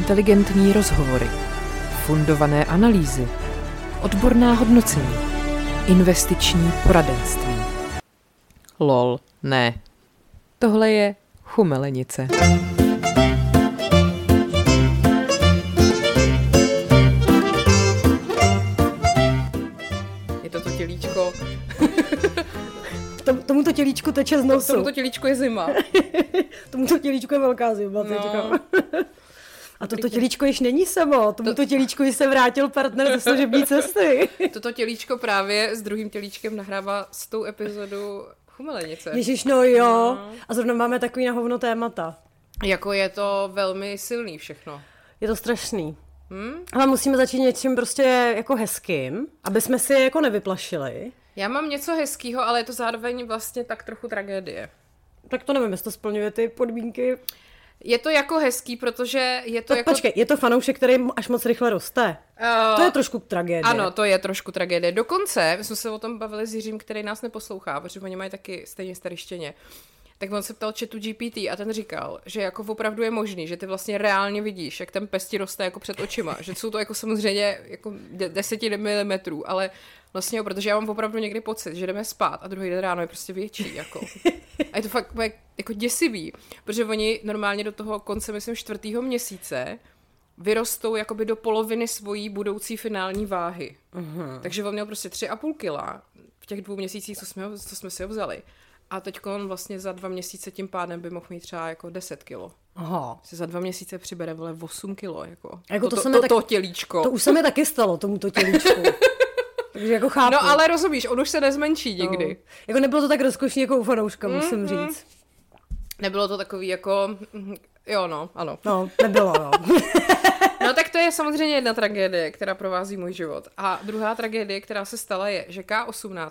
inteligentní rozhovory, fundované analýzy, odborná hodnocení, investiční poradenství. Lol, ne. Tohle je chumelenice. Je to tělíčko. Tomuto tělíčku teče z nosu. Tomuto tělíčku je zima. Tomuto tělíčku je velká zima. No. A toto tělíčko již není samo. Tomuto tělíčku již se vrátil partner ze služební cesty. Toto tělíčko právě s druhým tělíčkem nahrává 100. epizodu Chumelenice. Ježiš, no jo. No. A zrovna máme takový na hovno témata. Jako je to velmi silný všechno. Je to strašný. Ale musíme začít něčím prostě jako hezkým, aby jsme si jako nevyplašili. Já mám něco hezkýho, ale je to zároveň vlastně tak trochu tragédie. Tak to nevím, jestli to splňuje ty podmínky. Je to jako hezký, protože je to tak jako... Počkej, je to fanoušek, který až moc rychle roste. To je trošku tragédie. Ano, to je trošku tragédie. Dokonce, my jsme se o tom bavili s Jiřím, který nás neposlouchá, protože oni mají taky stejně starý štěně. Tak on se ptal ChatGPT a ten říkal, že jako opravdu je možný, že ty vlastně reálně vidíš, jak ten pes ti roste jako před očima. Že jsou to jako samozřejmě jako 10 mm, ale vlastně protože já mám opravdu někdy pocit, že jdeme spát a druhý den ráno je prostě větší. Jako. A je to fakt jako děsivý, protože oni normálně do toho konce, myslím, 4. měsíce vyrostou jakoby do poloviny svojí budoucí finální váhy. Takže on měl prostě 3,5 kila v těch 2 měsících, co jsme si ho vzali. A teď on vlastně za 2 měsíce tím pádem by mohl mít třeba jako 10 kilo. Aha. Se za 2 měsíce přibere, vole, 8 kilo, jako to tělíčko. To už se mi taky stalo, tomuto tělíčku. Takže jako chápu. No ale rozumíš, on už se nezmenší nikdy. No. Jako nebylo to tak rozkošný jako u fanouška, musím říct. Nebylo to takový jako, jo no, ano. No, nebylo, no. No tak to je samozřejmě jedna tragédie, která provází můj život. A druhá tragédie, která se stala, je, že K18,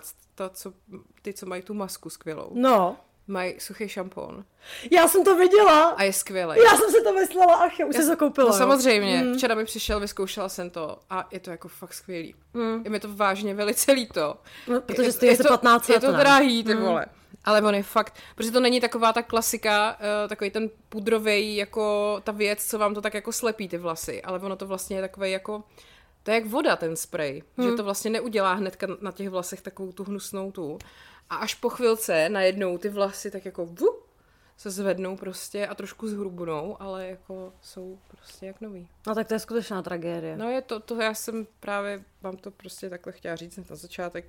ty, co mají tu masku skvělou, no, mají suchý šampon. Já jsem to viděla. A je skvělej. Já jsem si to myslela, ach, už jsi to koupila. No samozřejmě, včera mi přišel, vyzkoušela jsem to a je to jako fakt skvělý. Je mi to vážně velice líto. No, protože stojí asi 15 let. Je to drahý, ty vole. Ale on je fakt, protože to není taková ta klasika, takový ten pudrovej, jako ta věc, co vám to tak jako slepí ty vlasy, ale ono to vlastně je takovej jako, to je jak voda ten sprej, že to vlastně neudělá hnedka na těch vlasech takovou tu hnusnou tu. A až po chvilce najednou ty vlasy tak jako se zvednou prostě a trošku zhrubnou, ale jako jsou prostě jak nový. No tak to je skutečná tragédie. No je to já jsem právě, vám to prostě takhle chtěla říct na začátek.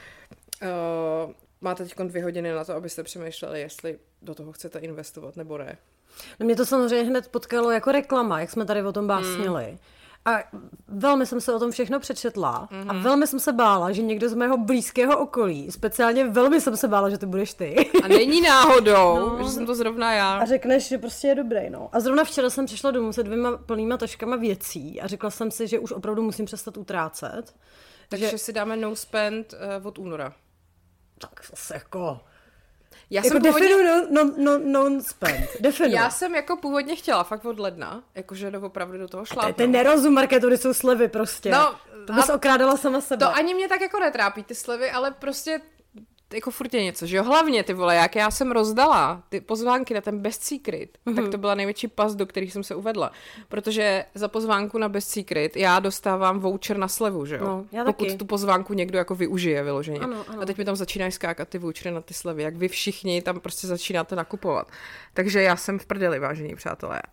Máte teď 2 hodiny na to, abyste přemýšleli, jestli do toho chcete investovat nebo ne. No mě to samozřejmě hned potkalo jako reklama, jak jsme tady o tom básnili. A velmi jsem se o tom všechno přečetla a velmi jsem se bála, že někdo z mého blízkého okolí, speciálně velmi jsem se bála, že to budeš ty. A není náhodou, že jsem to zrovna já. A řekneš, že prostě je dobrý, no. A zrovna včera jsem přišla domů se 2 plnýma taškama věcí a řekla jsem si, že už opravdu musím přestat utrácet. Takže si dáme no spend od února. Tak zase jako... Já jako jsem původně... non-spend. Definu. Já jsem jako původně chtěla fakt od ledna, jakože opravdu do toho šlápnout. To je nerozum, marketury jsou slevy prostě. No, to bys okrádala sama sebe. To ani mě tak jako netrápí ty slevy, ale prostě jako furt je něco, že jo? Hlavně ty vole, jak já jsem rozdala ty pozvánky na ten Best Secret, tak to byla největší pas, do kterých jsem se uvedla. Protože za pozvánku na Best Secret já dostávám voucher na slevu, že jo? No, já pokud taky. tu pozvánku někdo jako využije vyloženě. Ano. A teď mi tam začínají skákat ty vouchery na ty slevy, jak vy všichni tam prostě začínáte nakupovat. Takže já jsem v prdeli, vážení přátelé.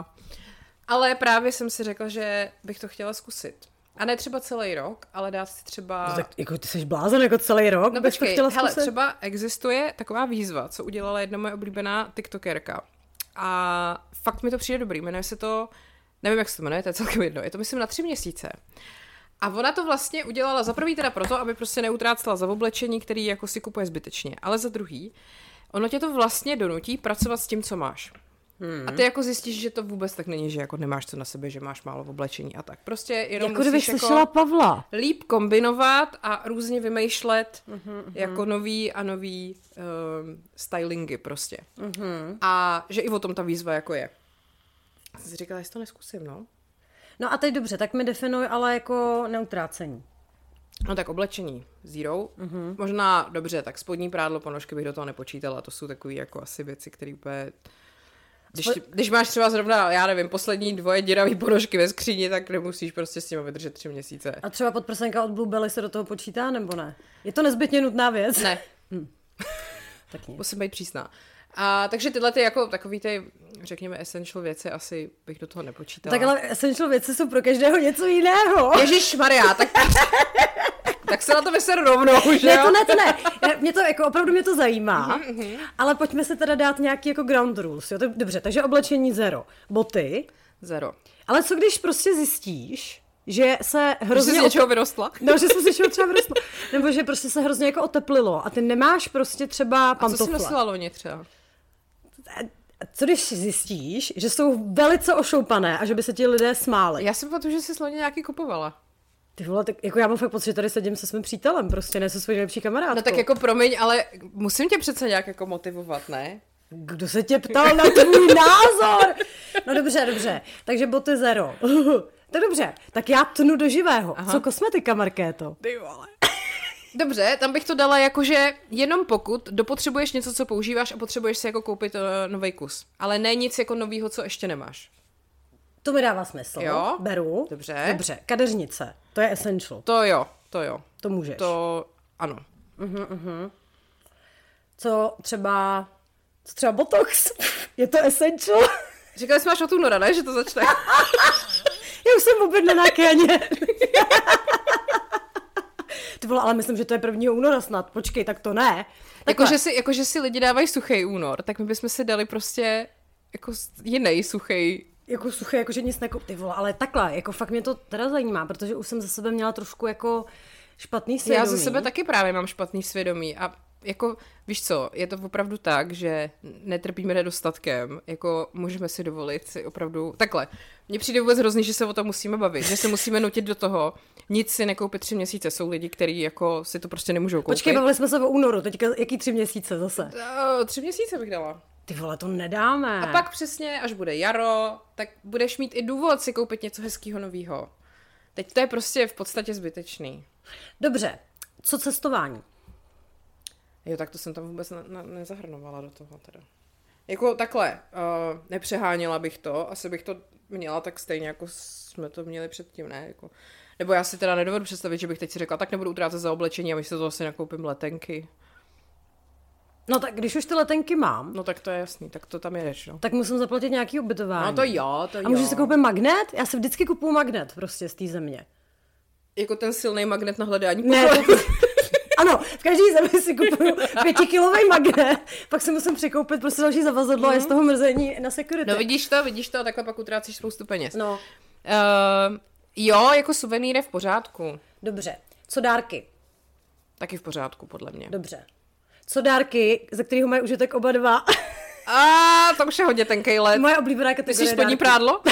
Ale právě jsem si řekla, že bych to chtěla zkusit. A ne třeba celý rok, ale dát si třeba... No tak jako ty jsi blázen jako celý rok, no počkej, hele, třeba existuje taková výzva, co udělala jedna moje oblíbená tiktokerka. A fakt mi to přijde dobrý, jmenuje se to, nevím, jak se to jmenuje, to je celkem jedno, je to myslím na 3 měsíce. A ona to vlastně udělala za prvý teda proto, aby prostě neutrácela za oblečení, který jako si kupuje zbytečně, ale za druhý, ono tě to vlastně donutí pracovat s tím, co máš. A ty jako zjistíš, že to vůbec tak není, že jako nemáš co na sebe, že máš málo v oblečení a tak. Prostě jenom jako musíš slyšela Pavla. Líp kombinovat a různě vymýšlet jako nový stylingy prostě. A že i o tom ta výzva jako je. Jsem si říkala, jestli to neskusím, no. No a teď dobře, tak mi definuj ale jako neutrácení. No tak oblečení zero. Možná dobře, tak spodní prádlo, ponožky bych do toho nepočítala. To jsou takové jako asi věci, které úplně... Když máš třeba zrovna, já nevím, poslední 2 děravý ponožky ve skříni, tak nemusíš prostě s nimi vydržet 3 měsíce. A třeba podprsenka od Bluebelly se do toho počítá, nebo ne? Je to nezbytně nutná věc? Ne. Tak musím být přísná. A takže tyhle ty jako takový ty, řekněme, essential věci asi bych do toho nepočítala. Tak ale essential věci jsou pro každého něco jiného. Ježišmarja, tak se na to vyser rovnou, že jo? Ne, to ne. Mě to, jako, opravdu mě to zajímá, ale pojďme se teda dát nějaký jako ground rules. Jo? Dobře, takže oblečení 0. Boty 0. Ale co když prostě zjistíš, že se hrozně... Že jsi z něčeho vyrostla? No, že jsem z něčeho třeba vyrostla. Nebo že prostě se hrozně jako oteplilo a ty nemáš prostě třeba pantofle. A co jsi nosila loni třeba? Co když zjistíš, že jsou velice ošoupané a že by se ti lidé smáli? Já si pamatuju, že jsi loni nějaký kupovala. Ty vole, tak jako já mám fakt pocit, že tady sedím se svým přítelem, prostě ne se svojí nejlepší kamarádkou. No tak jako promiň, ale musím tě přece nějak jako motivovat, ne? Kdo se tě ptal na tvůj názor? No dobře, takže boty 0. Tak dobře, tak já tnu do živého. Aha. Co kosmetika, Markéto? Ty vole. Dobře, tam bych to dala jakože jenom pokud dopotřebuješ něco, co používáš a potřebuješ si jako koupit nový kus. Ale ne nic jako novýho, co ještě nemáš. To mi dává smysl. Jo? Beru. Dobře. Kadeřnice. To je essential. To jo. To můžeš. To ano. Co třeba botox? Je to essential? Říkali jsme až od února, ne? Že to začne. Já už jsem vůbec na Kéně. Ty vole, ale myslím, že to je 1. února snad. Počkej, tak to ne. Jakože si lidi dávají suchý únor, tak my bychom si dali prostě jako jiný suchý. Jako suchý, jakože nic nekoup. Ty vole, ale takhle, jako fakt mě to teda zajímá, protože už jsem za sebe měla trošku jako špatný svědomí. Já za sebe taky právě mám špatný svědomí a jako, víš co, je to opravdu tak, že netrpíme nedostatkem, jako můžeme si dovolit si opravdu, takhle, mně přijde vůbec hrozný, že se o tom musíme bavit, že se musíme nutit do toho, nic si nekoupit 3 měsíce, jsou lidi, kteří jako si to prostě nemůžou koupit. Počkej, bavili jsme se o únoru, teďka jaký 3 měsíce zase? 3 měsíce bych dala. Ty vole, to nedáme. A pak přesně, až bude jaro, tak budeš mít i důvod si koupit něco hezkého novýho. Teď to je prostě v podstatě zbytečný. Dobře, co cestování? Jo, tak to jsem tam vůbec nezahrnovala do toho teda. Jako takhle, nepřeháněla bych to, asi bych to měla tak stejně, jako jsme to měli předtím, ne? Jako, nebo já si teda nedovedu představit, že bych teď si řekla, tak nebudu utrácet za oblečení a my si to asi nakoupím letenky. No tak když už ty letenky mám. No tak to je jasný, tak to tam jedeš, no. Tak musím zaplatit nějaký ubytování. No to jo. A můžu si koupit magnet? Já si vždycky kupuju magnet prostě z té země. Jako ten silný magnet na hledání. Ne, ano, v každé zemi si kupuju 5kilový magnet, pak si musím překoupit prostě další zavazadlo a je z toho mrzení na security. No vidíš to a takhle pak utrácíš spoustu peněz. No. Jo, jako suvenýr je v pořádku. Dobře. Co dárky? Taky v pořádku, podle mě. Dobře. Co dárky, ze kterého mají užitek oba dva? To už je hodně tenkej let. Moje oblíbená kategorie. Myslíš spodní prádlo?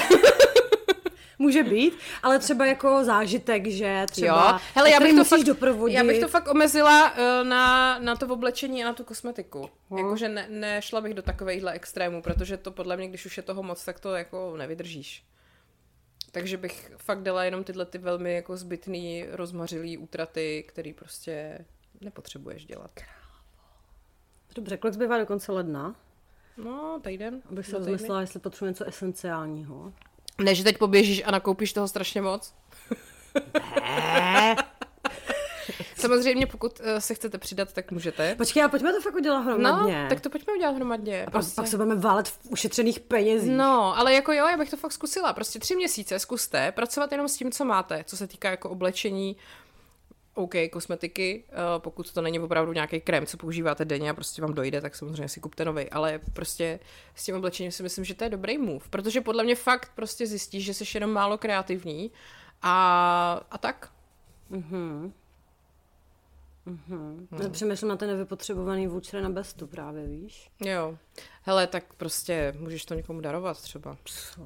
Může být, ale třeba jako zážitek, že třeba... Jo. Hele, já bych to fakt omezila na to oblečení a na tu kosmetiku. Jakože nešla bych do takovejhle extrémů, protože to podle mě, když už je toho moc, tak to jako nevydržíš. Takže bych fakt dala jenom tyhle ty velmi jako zbytný, rozmařilý útraty, který prostě nepotřebuješ dělat. Dobře, kolik zbývá do konce ledna? No, týden. Abych se rozmyslela, jestli potřebuje něco esenciálního. Ne, že teď poběžíš a nakoupíš toho strašně moc? Ne. Samozřejmě, pokud se chcete přidat, tak můžete. Počkej, a pojďme to fakt udělat hromadně. No, tak to pojďme udělat hromadně. A pak se budeme válet v ušetřených penězích. No, ale jako jo, já bych to fakt zkusila. Prostě 3 měsíce zkuste pracovat jenom s tím, co máte, co se týká jako oblečení, OK, kosmetiky, pokud to není opravdu nějaký krém, co používáte denně a prostě vám dojde, tak samozřejmě si kupte novej, ale prostě s tím oblečením si myslím, že to je dobrý move, protože podle mě fakt prostě zjistíš, že jsi jenom málo kreativní a tak. Přemýšlím na ten nevypotřebovaný voucher na Bestu právě, víš? Jo. Hele, tak prostě můžeš to někomu darovat třeba. Co?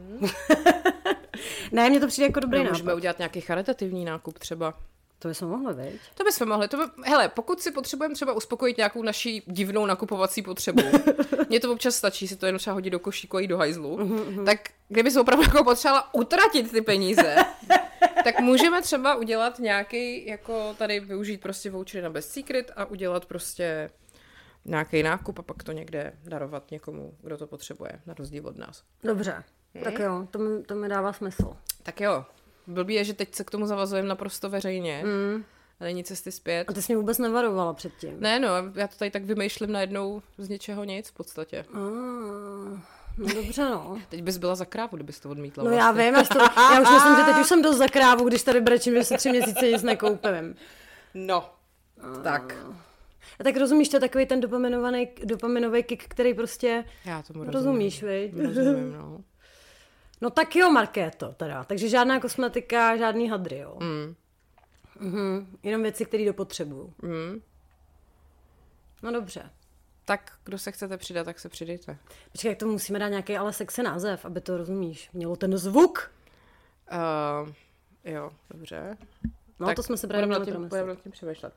Ne, mně to přijde jako dobrý nápad. Můžeme udělat nějaký charitativní nákup třeba. To bychom mohli, veď? To bychom mohli. Hele, pokud si potřebujeme třeba uspokojit nějakou naší divnou nakupovací potřebu, mně to občas stačí si to jenom třeba hodit do košíku a jít do hajzlu, tak kdyby se opravdu jako potřebovala utratit ty peníze, tak můžeme třeba udělat nějaký, jako tady využít prostě vouchery na Best Secret a udělat prostě nějaký nákup a pak to někde darovat někomu, kdo to potřebuje, na rozdíl od nás. Dobře, tak jo, to mi dává smysl. Tak jo, blbý je, že teď se k tomu zavazujeme naprosto veřejně. A není cesty zpět. A ty jsi mě vůbec nevarovala předtím. Ne, no, já to tady tak vymýšlím najednou z něčeho nic v podstatě. No dobře, no. Teď bys byla za krávu, kdybys to odmítla. No vlastně. Já vím, já už myslím, že teď už jsem dost za krávu, když tady brečím, že se 3 měsíce nic nekoupím. No, tak. A tak rozumíš, to je takový ten dopaminový kick, který prostě... Já tomu rozumíš, viď? Rozumím, no. No tak jo, Markéto, teda. Takže žádná kosmetika, žádný hadry, jo. Jenom věci, které dopotřebuju. No dobře. Tak, kdo se chcete přidat, tak se přidejte. Počkej, jak to musíme dát nějaký ale sexy název, aby to rozumíš. Mělo ten zvuk. Jo, dobře. No tak to jsme se právě měli promyslet. Budeme nad tím přemýšlet.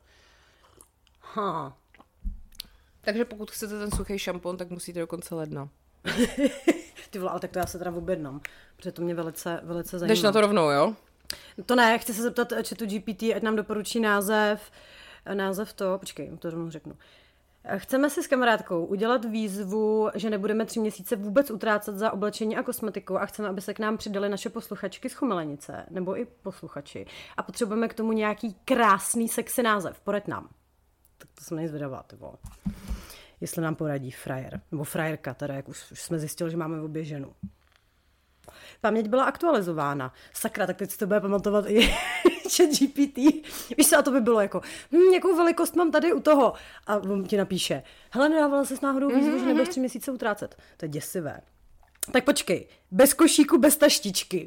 Takže pokud chcete ten suchý šampon, tak musíte do konce ledna. Ty vole, ale tak to já se teda objednám, protože to mě velice zajímá. Jdeš na to rovnou, jo? To ne, chci se zeptat ChatGPT, ať nám doporučí název to, počkej, to rovnou řeknu. Chceme si s kamarádkou udělat výzvu, že nebudeme 3 měsíce vůbec utrácet za oblečení a kosmetiku a chceme, aby se k nám přidali naše posluchačky z Chumelenice, nebo i posluchači. A potřebujeme k tomu nějaký krásný sexy název. Poraď nám. Tak to jsem nejzvědavá, ty vole. Jestli nám poradí frajer, nebo frajerka, teda jak už jsme zjistili, že máme obě ženu. Paměť byla aktualizována. Sakra, tak teď si to bude pamatovat i ChatGPT. Víš co, a to by bylo jako, jakou velikost mám tady u toho? A on ti napíše, hele, nedávala jsi náhodou výzvu, že nebudeš 3 měsíce utrácet. To je děsivé. Tak počkej, bez košíku, bez taštičky.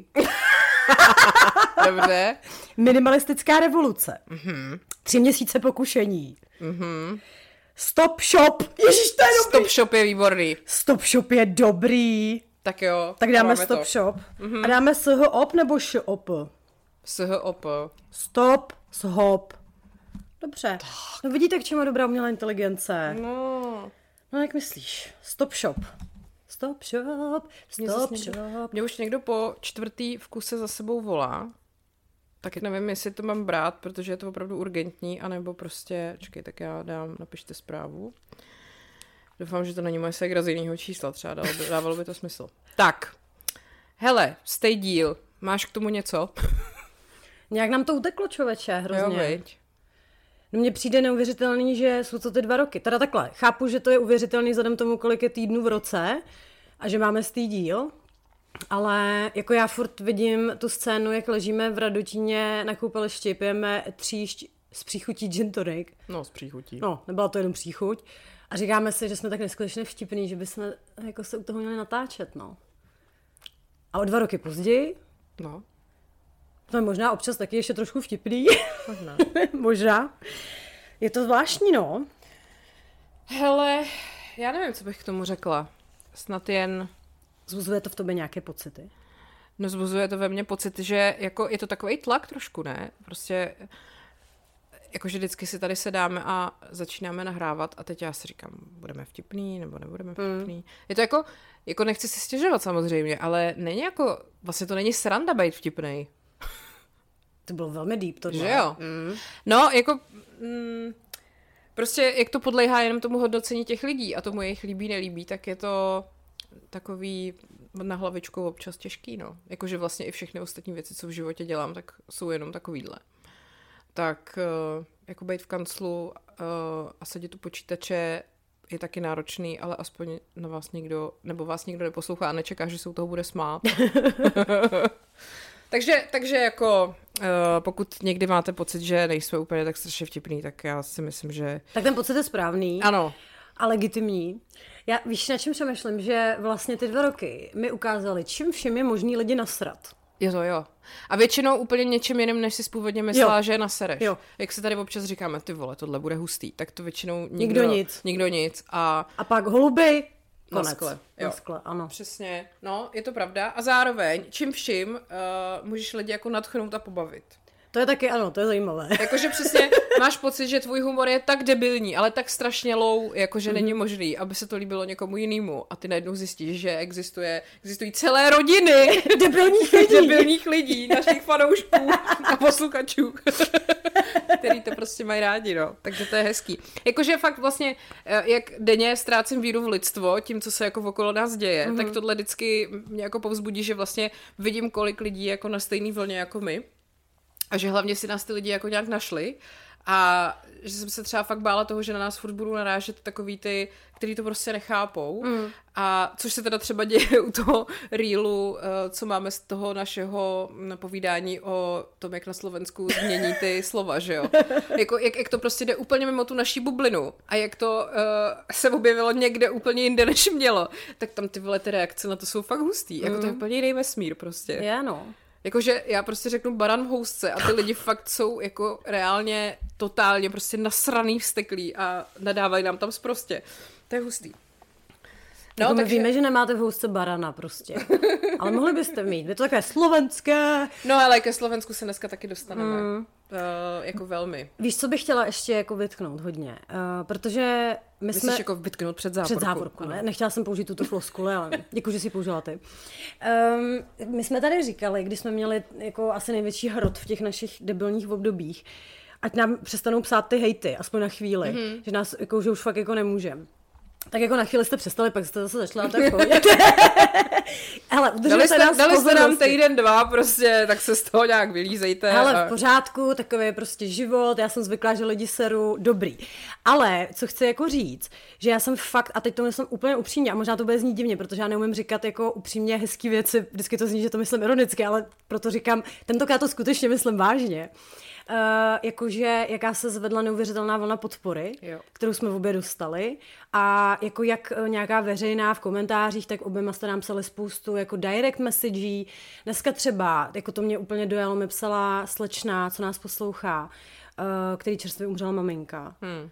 Dobře. Minimalistická revoluce. 3 měsíce pokušení. Stop shop. Ježiš, to je dobrý. Stop shop je výborný. Stop shop je dobrý. Tak jo. Tak dáme stop shop. A dáme shop nebo shop? Shop. Stop shop. Dobře. No vidíte, k čemu je dobrá umělá inteligence. No, jak myslíš? Stop shop. Stop shop. Stop shop. Mě už někdo po 4. vkuse za sebou volá. Tak nevím, jestli to mám brát, protože je to opravdu urgentní, anebo prostě, čekej, tak já napište zprávu. Doufám, že to není moje ségra z jiného čísla, třeba dávalo by to smysl. Tak, hele, stej díl, máš k tomu něco? Nějak nám to uteklo, člověče, hrozně. Jo, veď. No mně přijde neuvěřitelný, že jsou to ty 2 roky. Teda takhle, chápu, že to je uvěřitelný vzhledem tomu, kolik je týdnů v roce a že máme stý díl, ale jako já furt vidím tu scénu, jak ležíme v Radotíně na koupališti, pijeme tříšť s příchutí gin tonic. No, s příchutí. No, nebyla to jenom příchuť. A říkáme si, že jsme tak neskutečně vtipný, že bychom jako se u toho měli natáčet, no. A o 2 roky později, no, to je možná občas taky ještě trošku vtipný. možná. Možná. Je to zvláštní, no. Hele, já nevím, co bych k tomu řekla. Snad jen... Zvuzuje to v tobě nějaké pocity? No, zvuzuje to ve mně pocit, že jako je to takovej tlak trošku, ne? Prostě... Jakože vždycky si tady sedáme a začínáme nahrávat a teď já si říkám, budeme vtipný nebo nebudeme vtipný. Je to jako nechci si stěžovat samozřejmě, ale není jako, vlastně to není sranda být vtipnej. To bylo velmi deep tohle. Že jo? No, jako prostě jak to podléhá jenom tomu hodnocení těch lidí a tomu jejich líbí, nelíbí, tak je to takový na hlavičku občas těžký, no. Jakože vlastně i všechny ostatní věci, co v životě dělám, tak jsou jenom takovýhle. Tak jako být v kanclu a sedět u počítače je taky náročný, ale aspoň na vás nikdo, nebo vás nikdo neposlouchá a nečeká, že se u toho bude smát. takže jako pokud někdy máte pocit, že nejsme úplně tak strašně vtipný, tak já si myslím, že... Tak ten pocit je správný. Ano. A legitimní. Já víš, na čem přemýšlím, že vlastně ty 2 roky mi ukázaly, čím všem je možný lidi nasrat. Jo. A většinou úplně něčem jiným, než si původně myslela, že je nasereš. Jo. Jak se tady občas říkáme, ty vole, tohle bude hustý, tak to většinou nikdo nic. A pak holuby, konec. Na skle, ano. Přesně, no, je to pravda. A zároveň, čím vším, můžeš lidi jako nadchnout a pobavit. To je taky, ano, to je zajímavé. Jakože přesně máš pocit, že tvůj humor je tak debilní, ale tak strašně low, jakože není možný, aby se to líbilo někomu jinému. A ty najednou zjistíš, že existují celé rodiny debilních lidí, našich fanoušků a posluchačů, který to prostě mají rádi, no. Takže to je hezký. Jakože fakt vlastně, jak denně ztrácím víru v lidstvo, tím, co se jako okolo nás děje, tak tohle vždycky mě jako povzbudí, že vlastně vidím, kolik lidí jako na stejný vlně jako my. A že hlavně si nás ty lidi jako nějak našli. A že jsem se třeba fakt bála toho, že na nás furt budou narážet takový ty, který to prostě nechápou. A což se teda třeba děje u toho reelu, co máme z toho našeho povídání o tom, jak na Slovensku změní ty slova, že jo. Jako, jak to prostě jde úplně mimo tu naší bublinu a jak to se objevilo někde úplně jinde, než mělo, tak tam ty vole ty reakce na to jsou fakt hustý. Jako to je úplně jiný vesmír prostě. Je, no. Jakože já prostě řeknu baran v housce a ty lidi fakt jsou jako reálně totálně prostě nasraný, vzteklí a nadávají nám tam sprostě. To je hustý. No, jako takže... my víme, že nemáte v housce barana prostě. Ale mohli byste mít. Je to takové slovenské. No ale ke Slovensku se dneska taky dostaneme. Jako velmi. Víš, co bych chtěla ještě jako vytknout hodně? Protože my jsme... Myslíš jako vytknout před závorku? Před závorku, ne? Nechtěla jsem použít tuto floskuli, ale děkuji, že jsi použila ty. My jsme tady říkali, když jsme měli jako asi největší hrot v těch našich debilních obdobích, ať nám přestanou psát ty hejty, aspoň na chvíli, že nás jako, že už fakt jako nemůžeme. Tak jako na chvíli jste přestali, pak jste zase začala tak Hele, dali jste nám týden, 2 prostě, tak se z toho nějak vylízejte. Hele, v pořádku, takový je prostě život, já jsem zvyklá, že lidi seru, dobrý. Ale, co chci jako říct, že já jsem fakt, a teď to myslím úplně upřímně, a možná to bude znít divně, protože já neumím říkat jako upřímně hezký věci, vždycky to zní, že to myslím ironicky, ale proto říkám, tentokrát to skutečně myslím vážně. Jakože jaká se zvedla neuvěřitelná vlna podpory, kterou jsme obě dostali a jako jak nějaká veřejná v komentářích, tak oběma jste nám psali spoustu jako direct messagí. Dneska třeba, jako to mě úplně dojalo, mi psala slečna, co nás poslouchá, který čerstvě umřela maminka.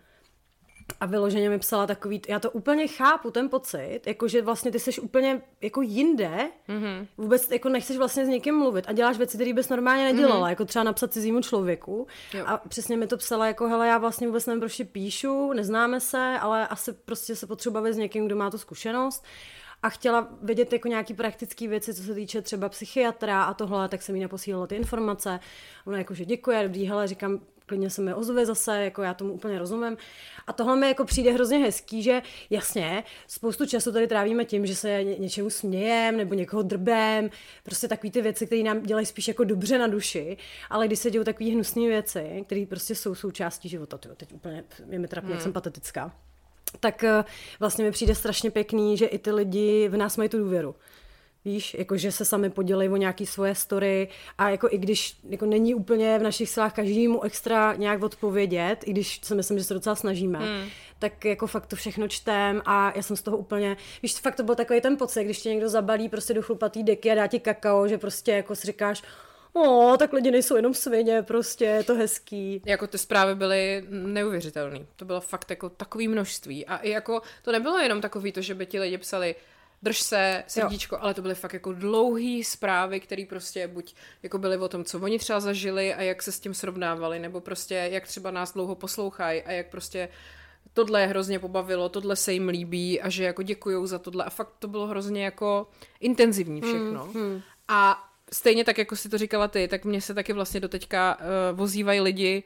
A vyloženě mi psala takový, já to úplně chápu, ten pocit, jakože vlastně ty seš úplně jako jinde, vůbec jako nechceš vlastně s někým mluvit a děláš věci, které bys normálně nedělala, jako třeba napsat cizímu člověku. Jo. A přesně mi to psala jako, hele, já vlastně vůbec nevím, proč píšu, neznáme se, ale asi prostě se potřeba bavit s někým, kdo má tu zkušenost. A chtěla vědět jako nějaký praktické věci, co se týče třeba psychiatra a tohle, tak jsem jí naposílala ty informace. Ona jakože děkuje, dobrý, hele, říkám, klidně se mi ozve zase, jako já tomu úplně rozumím. A tohle mi jako přijde hrozně hezký, že jasně, spoustu času tady trávíme tím, že se něčemu smějem nebo někoho drbem, prostě takový ty věci, které nám dělají spíš jako dobře na duši, ale když se dějou takové hnusné věci, které prostě jsou součástí života, teď úplně je mi trapně, jak jsem patetická, tak vlastně mi přijde strašně pěkný, že i ty lidi v nás mají tu důvěru. Víš, jakože se sami podělají o nějaký svoje story a jako i když jako není úplně v našich silách každému extra nějak odpovědět, i když si myslím, že se docela snažíme, tak jako fakt to všechno čtem a já jsem z toho úplně, víš, fakt to byl takový ten pocit, když tě někdo zabalí prostě do chlupatý deky a dá ti kakao, že prostě jako si říkáš, tak lidi nejsou jenom svině, prostě je to hezký. Jako ty zprávy byly neuvěřitelný. To bylo fakt jako takový množství a i jako to nebylo jenom takový to, že by ti lidi psali drž se, srdíčko, ale to byly fakt jako dlouhý zprávy, které prostě buď jako byly o tom, co oni třeba zažili a jak se s tím srovnávali, nebo prostě jak třeba nás dlouho poslouchají a jak prostě tohle je hrozně pobavilo, tohle se jim líbí a že jako děkujou za tohle a fakt to bylo hrozně jako intenzivní všechno. A stejně tak, jako si to říkala ty, tak mě se taky vlastně doteďka vozívají lidi,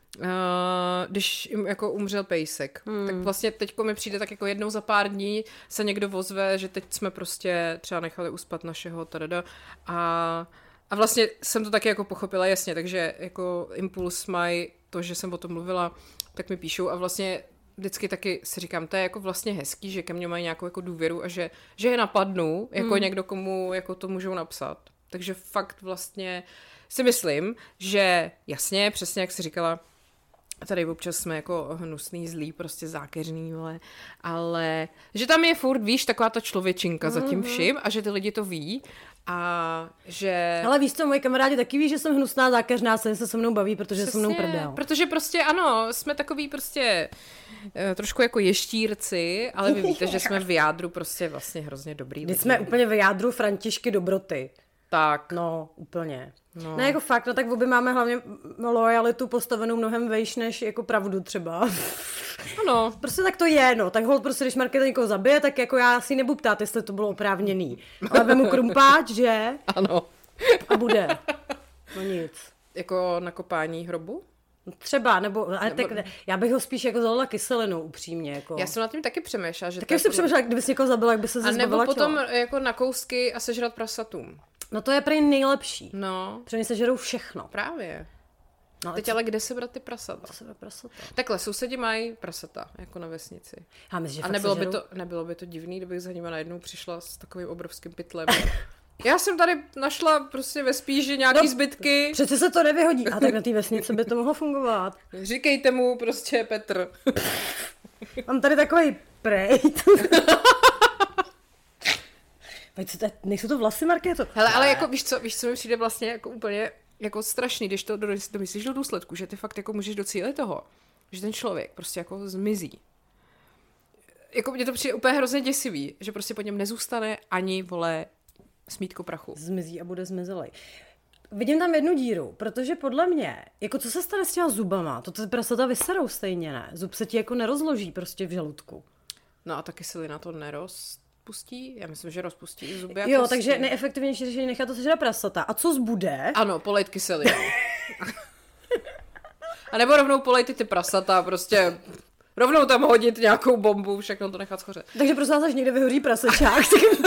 když jim jako umřel pejsek. Tak vlastně teďko mi přijde tak jako jednou za pár dní se někdo vozve, že teď jsme prostě třeba nechali uspat našeho tadada a vlastně jsem to taky jako pochopila jasně, takže jako impuls mají to, že jsem o tom mluvila, tak mi píšou a vlastně vždycky taky si říkám, to je jako vlastně hezký, že ke mně mají nějakou jako důvěru a že je napadnu jako někdo, komu jako to můžou napsat. Takže fakt vlastně si myslím, že jasně, přesně jak jsi říkala, tady občas jsme jako hnusný, zlý, prostě zákeřný, ale že tam je furt, víš, taková ta člověčinka za tím vším a že ty lidi to ví a že... Ale víš co, moji kamarádi taky ví, že jsem hnusná, zákeřná, se mnou baví, protože se mnou prdel. Protože prostě ano, jsme takový prostě trošku jako ještírci, ale vy víte, že jsme v jádru prostě vlastně hrozně dobrý. Když jsme úplně v jádru Františky dobroty. Tak. No, úplně. No. Ne, jako fakt, no tak obě máme hlavně lojalitu postavenou mnohem vejš než jako pravdu třeba. Ano. Prostě tak to je, no. Tak holt prostě, když Markéta někoho zabije, tak jako já si nebudu ptát, jestli to bylo oprávněný. Ale vemu krumpáč, že? Ano. A bude. No nic. Jako nakopání hrobu? Třeba, já bych ho spíš jako zalila kyselinou, upřímně. Jako. Já jsem nad tím taky přemýšlela. Že taky už si přemýšlela, kdyby si někoho zabila, jak by se zbavila. A nebo potom jako na kousky a sežrat prasatům. No to je prý nejlepší. No. Protože oni sežerou všechno. Právě. No, teď ale kde sebrat ty prasata? Takhle, sousedi mají prasata, jako na vesnici. Já myslím, že a nebylo by to divný, kdybych za nima najednou přišla s takovým obrovským pytlem. Já jsem tady našla prostě ve spíži nějaký zbytky. Přece se to nevyhodí. A tak na té vesnici by to mohlo fungovat. Říkejte mu prostě Petr. Mám tady takový prejt. Nejsou to vlasy, Markéto? Hele, ale jako víš co mi přijde vlastně jako úplně jako strašný, když to domyslíš do důsledku, že ty fakt jako můžeš docílit toho, že ten člověk prostě jako zmizí. Jako mně to přijde úplně hrozně děsivý, že prostě po něm nezůstane ani, vole, smítko prachu. Zmizí a bude zmizelej. Vidím tam jednu díru, protože podle mě, jako co se stane s těma zubama, to ty prasata vyserou stejně, ne? Zub se ti jako nerozloží prostě v žaludku. No a ta kyselina to nerozpustí? Já myslím, že rozpustí zuby. Jako jo, takže nejefektivnější řešení nechat to sežrat prasata. A co zbude? Ano, polejt kyselinou. A nebo rovnou polejt ty prasata, prostě rovnou tam hodit nějakou bombu, všechno to nechat schořet. Takže prosím vás, až někde vyhoří prasečák,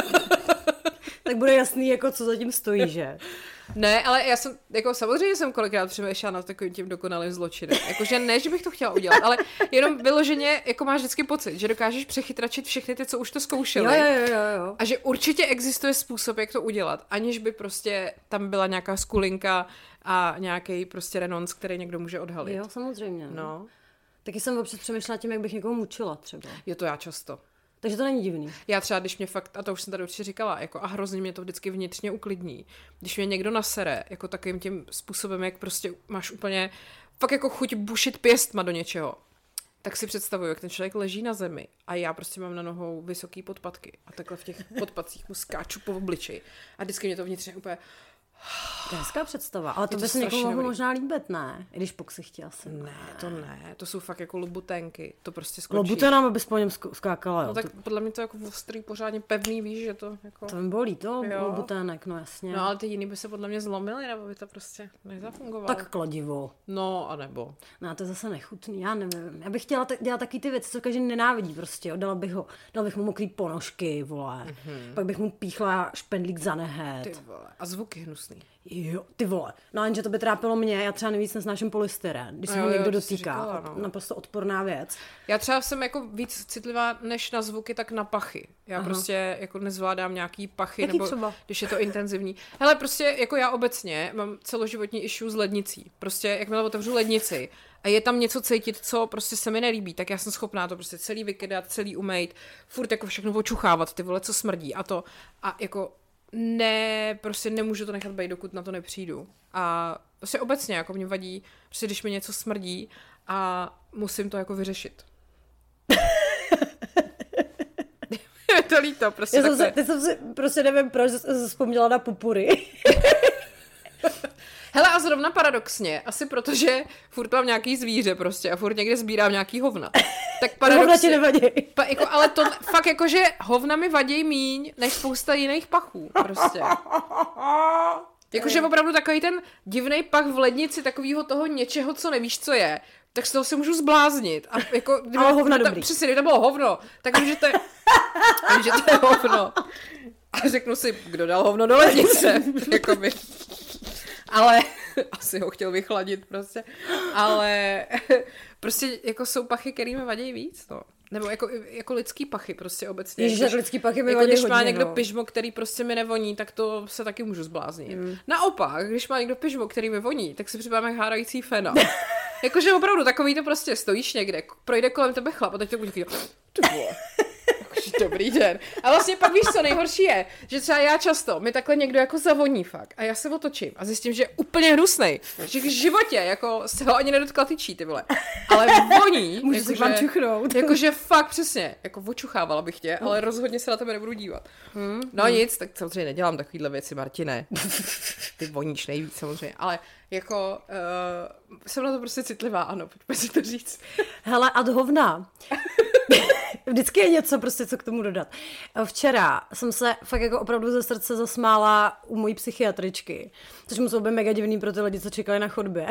tak bude jasný, jako co zatím stojí, že? Ne, ale já jsem, jako samozřejmě jsem kolikrát přemýšlela nad takovým tím dokonalým zločinem. Jakože ne, že bych to chtěla udělat, ale jenom vyloženě, jako máš vždycky pocit, že dokážeš přechytračit všechny ty, co už to zkoušeli. Jo. A že určitě existuje způsob, jak to udělat, aniž by prostě tam byla nějaká skulinka a nějaký prostě renonc, který někdo může odhalit. Jo, samozřejmě. No. Taky jsem občas přemýšlela tím, jak bych někoho mučila třeba. Je to já často. Takže to není divný. Já třeba, když mě fakt, a to už jsem tady určitě říkala, jako a hrozně mě to vždycky vnitřně uklidní, když mě někdo nasere, jako takovým tím způsobem, jak prostě máš úplně fakt jako chuť bušit pěstma do něčeho, tak si představuju, jak ten člověk leží na zemi a já prostě mám na nohou vysoký podpatky a takhle v těch podpatcích mu skáču po obličeji a vždycky mě to vnitřně úplně... To je hezká představa, ale to by se někomu mohlo možná líbit, ne? I když poksichtí asi. Ne, to jsou fakt jako lobuténky, to prostě skočí. Lobuténám, abys po něm skákala, jo. No tak podle mě to jako ostrý, pořádně pevný, víš, že to jako... To mi bolí, to lobutének, no jasně. No ale ty jiný by se podle mě zlomily, nebo by to prostě nezafungovalo. Tak kladivo. No a nebo. No to je zase nechutný, já nevím. Já bych chtěla dělat taky ty věci, co každý nenávidí prostě, dala bych mu mokrý ponožky, vole. Pak bych mu píchla špendlík za nehet. Ty vole, a zvuky hnusný. Jo, ty vole. No jenže to by trápilo mě, já třeba nejvíc nesnáším polystyren, když se mi někdo dotýká. Říkala, no. Naprosto odporná věc. Já třeba jsem jako víc citlivá než na zvuky, tak na pachy. Já prostě jako nezvládám nějaký pachy, jaký nebo třeba? Když je to intenzivní. Hele, prostě jako já obecně mám celoživotní issue s lednicí. Prostě jakmile otevřu lednici a je tam něco cítit, co prostě se mi nelíbí, tak já jsem schopná to prostě celý vykydat, celý umýt, furt jako všechno očuchávat, ty vole, co smrdí a to. A jako ne, prostě nemůžu to nechat být, dokud na to nepřijdu. A prostě obecně, jako mě vadí, prostě když mi něco smrdí a musím to jako vyřešit. Je to líto, prostě takhle. Teď jsem si prostě nevím, proč vzpomněla na pupury. Hele a zrovna paradoxně, asi protože furt mám nějaký zvíře prostě a furt někde sbírám nějaký hovna. Tak paradoxně... Hovna ti nevadí. Jako, ale to fakt jako, že hovna mi vadí míň než spousta jiných pachů prostě. Jakože opravdu takový ten divnej pach v lednici takového toho něčeho, co nevíš, co je, tak z toho se můžu zbláznit. A jako, ale hovna dobrý. Přesně, kdyby to bylo hovno, tak vím, že to je hovno. A řeknu si, kdo dal hovno do lednice. Jakoby. Ale asi ho chtěl vychladit prostě. Ale prostě jako jsou pachy, který mi vadí víc, no. Nebo jako lidský pachy prostě obecně. Ježiš, lidský pachy mi jako vadí když hodně, má někdo no. pyžmo, který prostě mi nevoní, tak to se taky můžu zbláznit. Naopak, když má někdo pyžmo, který mi voní, tak si připadám jak hárající fena. Jakože opravdu takový to prostě stojíš někde, projde kolem tebe chlap a teď to bude ty vole. Dobrý den. A vlastně pak víš, co nejhorší je, že třeba já často, mi takhle někdo jako zavoní fakt a já se otočím a zjistím, že je úplně hnusnej. Že v životě jako se ho ani nedotkla tyčí, ty vole. Ale voní. Můžu si vám čuchnout. Jakože fakt přesně, jako očuchávala bych tě, ale rozhodně se na tebe nebudu dívat. No nic, tak samozřejmě nedělám takovýhle věci, Martine. Ty voníš nejvíc samozřejmě, ale jako jsem na to prostě citlivá, ano, pojďme si to říct. Hele, ad hovna. vždycky je něco prostě, co k tomu dodat. Včera jsem se fakt jako opravdu ze srdce zasmála u mojí psychiatričky, což muselo být mega divný pro ty lidi, co čekali na chodbě.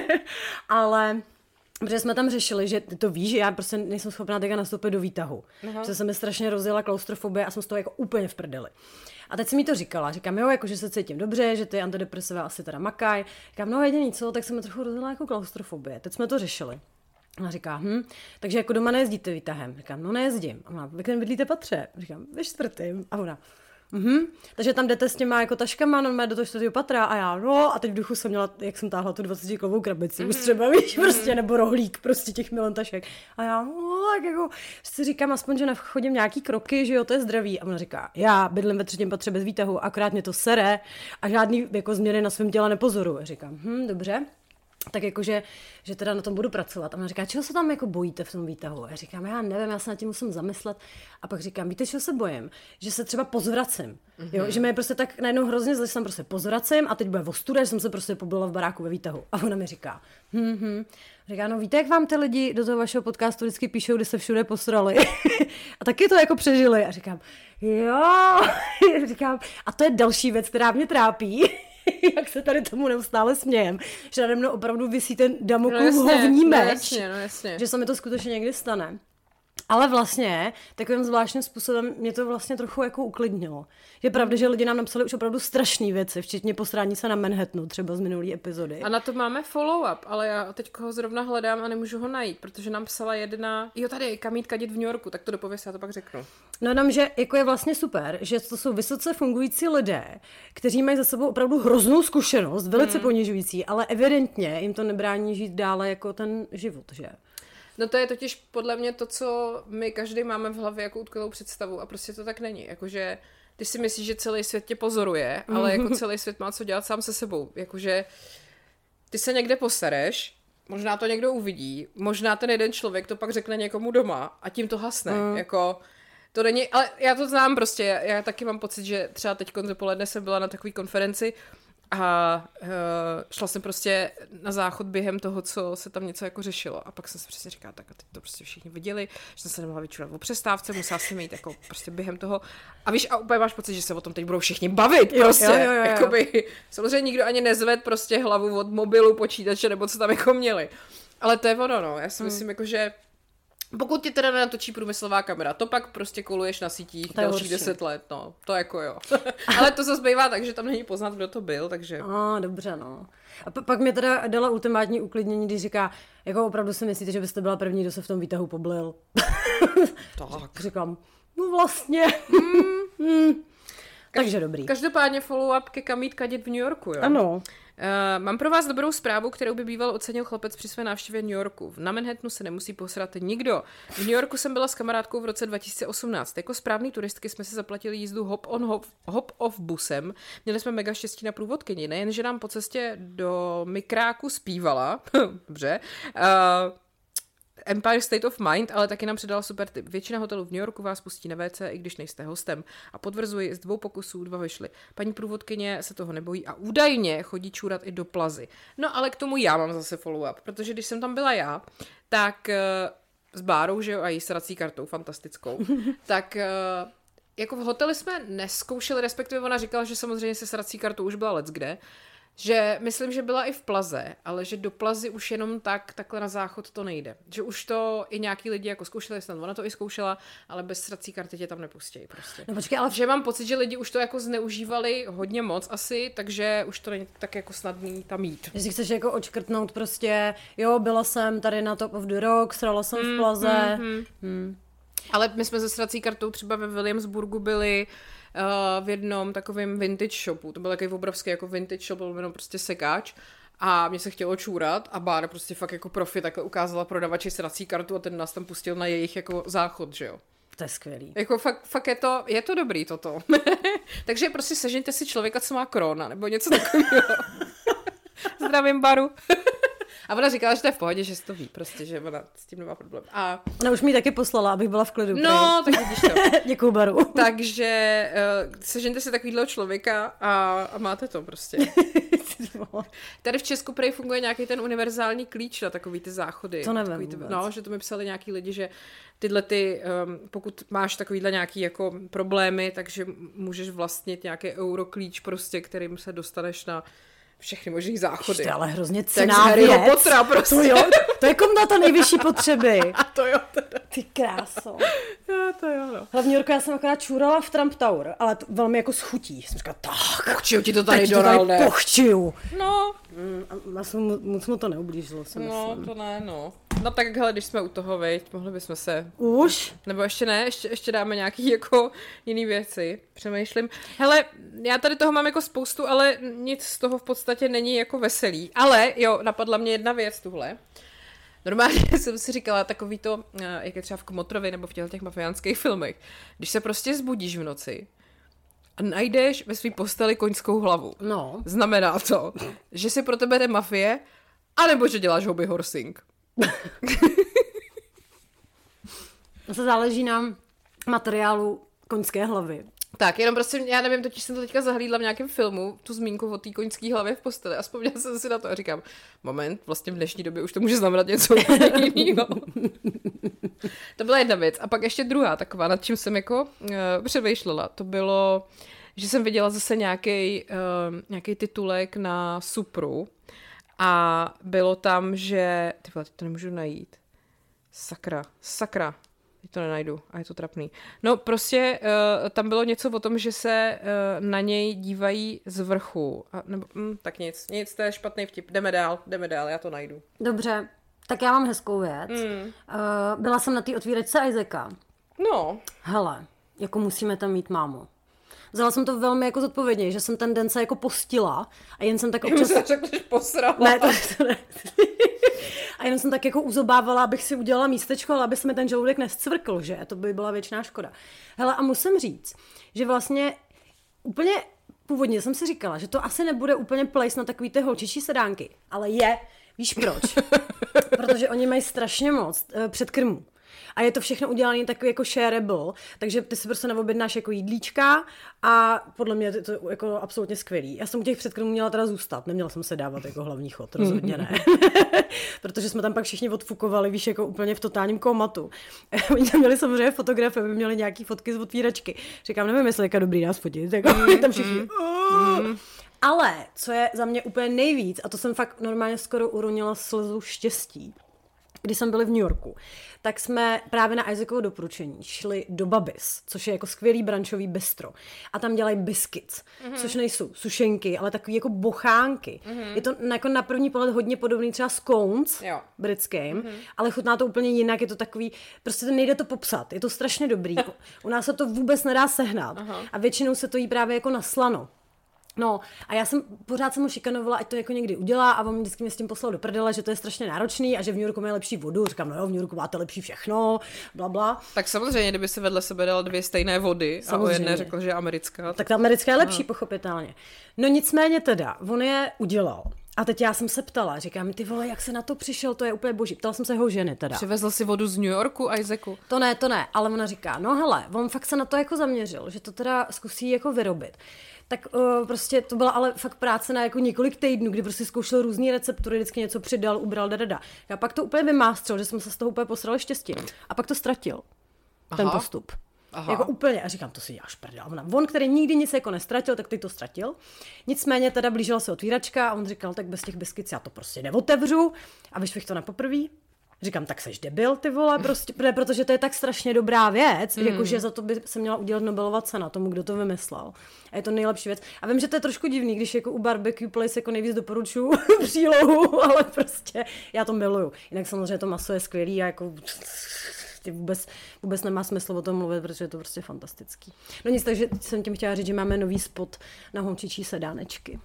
Ale protože jsme tam řešili, že ty to víš, že já prostě nejsem schopná teďka nastoupit do výtahu. Protože se mi strašně rozjela klaustrofobie a jsem z toho jako úplně v prdeli. A teď jsem mi to říkala, říkám, jo, jako, že se cítím dobře, že ty antidepresiva asi teda makaj. Říkám, no jediný co, tak se mi trochu rozjela jako klaustrofobie. Teď jsme to řešili. Ona říká, takže jako doma nejezdíte výtahem. Říkám, no nejezdím. A ona, ve kterém bydlíte patře? Říkám, ve 4. A ona, takže tam jdete s těma jako taškama, normálně do toho 4. patra a já, no a teď v duchu jsem měla, jak jsem táhla tu 20-kilovou krabici, už třeba víš, prostě, nebo rohlík prostě těch milion tašek. A já, no tak jako, si říkám aspoň, že chodím nějaký kroky, že jo, to je zdraví. A ona říká, já bydlím ve 3. patře bez výtahu, akorát mě to sere a žádný jako změny na svém těle nepozoruju. A říkám, dobře. Tak jakože, že teda na tom budu pracovat. A ona říká, čeho se tam jako bojíte v tom výtahu? A já říkám, já nevím, já se nad tím musím zamyslet. A pak říkám, víte, čeho se bojím? Že se třeba pozvracím. Jo? Že mi je prostě tak najednou hrozně zle, že se tam prostě pozvracím a teď bude ostuda, že jsem se prostě pobila v baráku ve výtahu. A ona mi říká, Říká, no víte, jak vám ty lidi do toho vašeho podcastu vždycky píšou, kdy se všude posrali. A taky to jako přežili. A říkám, jo. Říkám, a to je další věc, která mě trápí. Jak se tady tomu neustále smějem, že nade mnou opravdu visí ten Damoklův hovní meč, že se mi to skutečně někdy stane. Ale vlastně takovým zvláštním způsobem mě to vlastně trochu jako uklidnilo. Je pravda, že lidi nám napsali už opravdu strašné věci, včetně posrání se na Manhattanu, třeba z minulý epizody. A na to máme follow-up, ale já teď ho zrovna hledám a nemůžu ho najít, protože nám psala jedna, jo tady, kam jít kadit v New Yorku, tak to dopověz, já to pak řeknu. No jenom, že jako je vlastně super, že to jsou vysoce fungující lidé, kteří mají za sebou opravdu hroznou zkušenost, velice ponižující, ale evidentně jim to nebrání žít dále jako ten život, že? No to je totiž podle mě to, co my každý máme v hlavě jako utkvělou představu a prostě to tak není. Jakože ty si myslíš, že celý svět tě pozoruje, ale jako celý svět má co dělat sám se sebou. Jakože ty se někde posereš, možná to někdo uvidí, možná ten jeden člověk to pak řekne někomu doma a tím to hasne. Jako to není, ale já to znám prostě, já taky mám pocit, že třeba teď dopoledne jsem byla na takové konferenci a šla jsem prostě na záchod během toho, co se tam něco jako řešilo. A pak jsem si přesně říkala, tak a teď to prostě všichni viděli, že jsem se nemohla vyčurat o přestávce, musela jsem jít jako prostě během toho. A víš, a úplně máš pocit, že se o tom teď budou všichni bavit prostě. Jo. Jakoby, samozřejmě nikdo ani nezved prostě hlavu od mobilu, počítače, nebo co tam jako měli. Ale to je ono, no. Já si myslím, jako, že pokud ti teda nenatočí průmyslová kamera, to pak prostě koluješ na sítích dalších 10 let, no. To jako jo. Ale to zase bývá tak, že tam není poznat, kdo to byl, takže... Dobře, no. A pak mě teda dala ultimátní uklidnění, když říká, jako opravdu si myslíte, že byste byla první, kdo se v tom výtahu poblil? Tak. Říkám, no vlastně. Takže dobrý. Každopádně follow-up ke kam jít kadit v New Yorku, jo? Ano. Mám pro vás dobrou zprávu, kterou by býval ocenil chlapec při své návštěvě New Yorku. Na Manhattanu se nemusí posrat nikdo. V New Yorku jsem byla s kamarádkou v roce 2018. Jako správný turistky jsme si zaplatili jízdu hop-off busem. Měli jsme mega štěstí na průvodkyni. Nejenže nám po cestě do mikráku zpívala, dobře, Empire State of Mind, ale taky nám předala super tip. Většina hotelů v New Yorku vás pustí na WC, i když nejste hostem. A potvrzuji, z 2 pokusů 2 vyšly. Paní průvodkyně se toho nebojí a údajně chodí čůrat i do Plazy. No ale k tomu já mám zase follow-up, protože když jsem tam byla já, tak s Bárou, že jo, a jí srací kartou, fantastickou, tak jako v hoteli jsme neskoušeli, respektive ona říkala, že samozřejmě se srací kartou už byla leckde, že myslím, že byla i v Plaze, ale že do Plazy už jenom takhle na záchod to nejde. Že už to i nějaký lidi jako zkoušeli, snad ona to i zkoušela, ale bez srací karty tě tam nepustí prostě. No počkej, ale že mám pocit, že lidi už to jako zneužívali hodně moc asi, takže už to není tak jako snadný tam jít. Jestli chceš jako očkrtnout prostě, jo, byla jsem tady na Top of the Rock, srala jsem v Plaze. Ale my jsme se srací kartou třeba ve Williamsburgu byli v jednom takovém vintage shopu. To byl takový obrovský jako vintage shop, byl jenom prostě sekáč a mě se chtělo čůrat a Bára prostě fakt jako profi takhle ukázala prodavači srací kartu a ten nás tam pustil na jejich jako záchod, že jo. To je skvělý. Jako fakt je to dobrý toto. Takže prostě sežeňte si člověka, co má korona, nebo něco takového. Zdravím, Baru. A ona říkala, že to je v pohodě, že si to ví, prostě, že ona s tím nemá problém. A ona už mi taky poslala, abych byla v klidu. No, tak vidíš to. Děkuju, Baru. Takže sežeňte si takovýhle člověka a máte to prostě. Tady v Česku prej funguje nějaký ten univerzální klíč na takový ty záchody. To nevím. No, že to mi psali nějaký lidi, že tyhle ty, pokud máš takovýhle nějaký jako problémy, takže můžeš vlastnit nějaký euroklíč prostě, kterým se dostaneš na všechny možný záchody. Ještě ale hrozně cenná věc. Pottera prostě. To je komnata nejvyšší potřeby. A to jo teda. Ty kráso. Jo, to jo, no. V New Yorku já jsem akorát čůrala v Trump Tower, ale to velmi jako s chutí. Jsem říkala, tak. Pochčiju ti to tady, Donalde. Pochčiju. No. Moc mu to neublížilo, si myslím. No, to ne, no. No tak hele, když jsme u toho, veď, mohli bychom se... Už? Nebo ještě ne, ještě dáme nějaký jako jiný věci. Přemýšlím. Hele, já tady toho mám jako spoustu, ale nic z toho v podstatě není jako veselý. Ale jo, napadla mě jedna věc tuhle. Normálně jsem si říkala takový to, jak je třeba v Kmotrovi nebo v těch mafiánských filmech. Když se prostě zbudíš v noci a najdeš ve svý posteli koňskou hlavu. No. Znamená to, že si pro tebe jde mafie, anebo že děláš hobby horsing. To se záleží na materiálu koňské hlavy. Tak, jenom prostě, já nevím, totiž jsem to teďka zahlídla v nějakém filmu, tu zmínku o té koňské hlavě v posteli a vzpomněla jsem si na to a říkám, moment, vlastně v dnešní době už to může znamenat něco jiného. To byla jedna věc. A pak ještě druhá taková, nad čím jsem jako přemýšlela. To bylo, že jsem viděla zase nějaký titulek na Supru a bylo tam, že, ty vole, teď to nemůžu najít. Sakra. Teď to nenajdu a je to trapný. No prostě tam bylo něco o tom, že se na něj dívají z vrchu. Tak nic, to je špatný vtip. Jdeme dál, já to najdu. Dobře, tak já mám hezkou věc. Byla jsem na té otvíračce Isaaca. No. Hele, jako musíme tam mít mámu. Vzala jsem to velmi jako zodpovědně, že jsem ten den se jako postila a jen jsem tak občas... Já řekl, že posrala. Ne, to ne. A jenom jsem tak jako uzobávala, abych si udělala místečko, ale aby se mi ten žaludek nescvrkl, že? To by byla věčná škoda. Hele, a musím říct, že vlastně úplně původně jsem si říkala, že to asi nebude úplně place na takový ty holčičí sedánky, ale je. Víš proč? Protože oni mají strašně moc předkrmů. A je to všechno udělané takový jako shareable, takže ty si prostě neobjednáš jako jídlíčka a podle mě je to jako absolutně skvělý. Já jsem u těch předkrmů měla teda zůstat, neměla jsem se dávat jako hlavní chod, rozhodně ne. Protože jsme tam pak všichni odfukovali, víš, jako úplně v totálním komatu. Oni tam měli samozřejmě fotografie, by měli nějaký fotky z otvíračky. Říkám, nevím, jestli je dobrý nás fotit, jako tam všichni. Ale co je za mě úplně nejvíc, a to jsem fakt normálně skoro uronila slzu štěstí, když jsme byli v New Yorku, tak jsme právě na Isaacovo doporučení šli do Babis, což je jako skvělý brančový bistro. A tam dělají biscuits, což nejsou sušenky, ale takový jako bochánky. Je to jako na první pohled hodně podobný třeba scones britským, ale chutná to úplně jinak, je to takový, prostě nejde to popsat, je to strašně dobrý. U nás se to vůbec nedá sehnat a většinou se to jí právě jako na slano. No a já jsem pořád mu šikanovala, ať to jako někdy udělá a on vždycky mě s tím poslal do prdele, že to je strašně náročný a že v New Yorku mají lepší vodu. Říkám, no jo, v New Yorku máte lepší všechno, blabla. Tak samozřejmě, kdyby se vedle sebe dala dvě stejné vody samozřejmě. A o jedné řekl, že je americká. Tak ta americká je lepší, pochopitelně. No nicméně teda, on je udělal. A teď já jsem se ptala, říkám, ty vole, jak se na to přišel, to je úplně boží. Ptala jsem se jeho ženy teda. Přivezl si vodu z New Yorku, Isaacu? To ne, ale ona říká, no hele, on fakt se na to jako zaměřil, že to teda zkusí jako vyrobit. Tak prostě to byla ale fakt práce na jako několik týdnů, kdy prostě zkoušel různý receptury, vždycky něco přidal, ubral, A pak to úplně vymástřil, že jsem se z toho úplně posral štěstí. A pak to ztratil. Ten postup. Jako úplně. A říkám, to si děláš prdel. On, který nikdy nic jako nestratil, tak ty to ztratil. Nicméně teda blížila se otvíračka a on říkal, tak bez těch biscuits já to prostě neotevřu. A víš, to na poprví. Říkám, tak seš debil, ty vole, prostě, protože to je tak strašně dobrá věc, jakože za to by se měla udělat Nobelova cena tomu, kdo to vymyslel. A je to nejlepší věc. A vím, že to je trošku divný, když jako u Barbecue Place jako nejvíc doporučuji přílohu, ale prostě já to miluju. Jinak samozřejmě to maso je skvělý a jako vůbec nemá smysl o tom mluvit, protože je to prostě fantastický. No nic, takže jsem tím chtěla říct, že máme nový spot na holčičí sedánečky.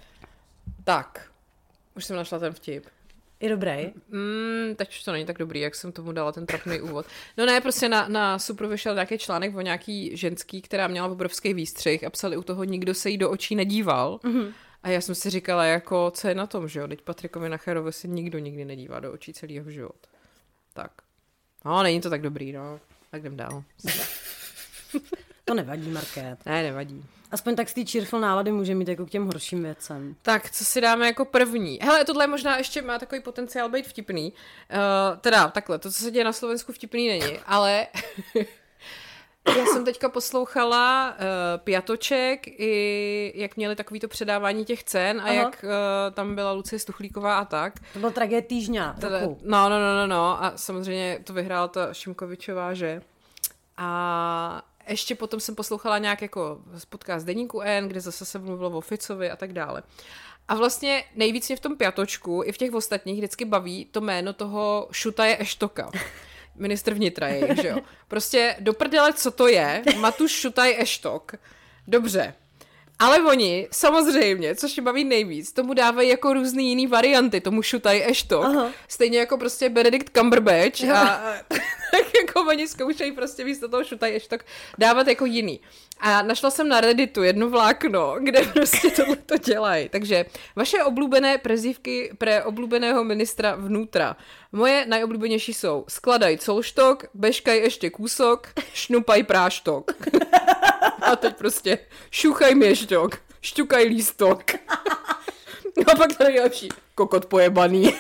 Tak, už jsem našla ten vtip. Je dobrý? Teď už to není tak dobrý, jak jsem tomu dala ten trapný úvod. No ne, prostě na Supru vyšel nějaký článek o nějaký ženský, která měla obrovský výstřih a psali u toho, nikdo se jí do očí nedíval. A já jsem si říkala, jako, co je na tom, že jo? Teď Patrikovi Nacherovi se nikdo nikdy nedívá do očí celý jeho život. Tak. No, není to tak dobrý, no. Tak jdem dál. To nevadí, Market. Ne, nevadí. Aspoň tak z té cheerful nálady může mít jako k těm horším věcem. Tak, co si dáme jako první? Hele, tohle možná ještě má takový potenciál být vtipný. Teda, takhle, to, co se děje na Slovensku, vtipný není, ale já jsem teďka poslouchala Piatoček, i jak měli takovýto předávání těch cen a jak tam byla Lucie Stuchlíková a tak. To byl tragédie týždňa. No. A samozřejmě to vyhrála ta Šimkovičová, že? A ještě potom jsem poslouchala nějak jako podcast Deníku N, kde zase se mluvilo o Ficovi a tak dále. A vlastně nejvíc mě v tom Piatočku i v těch ostatních vždycky baví to jméno toho Šutaje Eštoka. Ministr vnitra je, že jo. Prostě do prdele, co to je, Matuš Šutaj Eštok. Dobře. Ale oni, samozřejmě, což mě baví nejvíc, tomu dávají jako různý jiný varianty, tomu Šutaj Eštok. Aha. Stejně jako prostě Benedict Cumberbatch a tak jako oni zkoušejí prostě místo toho Šutaj Eštok dávat jako jiný. A našla jsem na Redditu jedno vlákno, kde prostě tohleto dělají. Takže vaše oblíbené prezývky pre oblíbeného ministra vnútra. Moje najoblíbenější jsou skladaj colštok, bežkaj ještě kúsok, šnupaj práštok. A teď prostě šuchaj měšťok, šťukaj lístok. No a pak tady je lepší. Kokot pojebaný.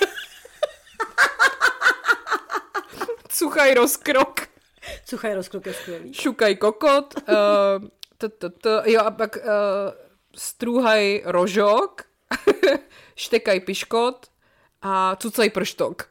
Cuchaj rozkrok. Cuchaj rozkrok je skvělý. Šukaj kokot. Jo a pak strůhaj rožok. Štekaj piškot. A cucaj prštok.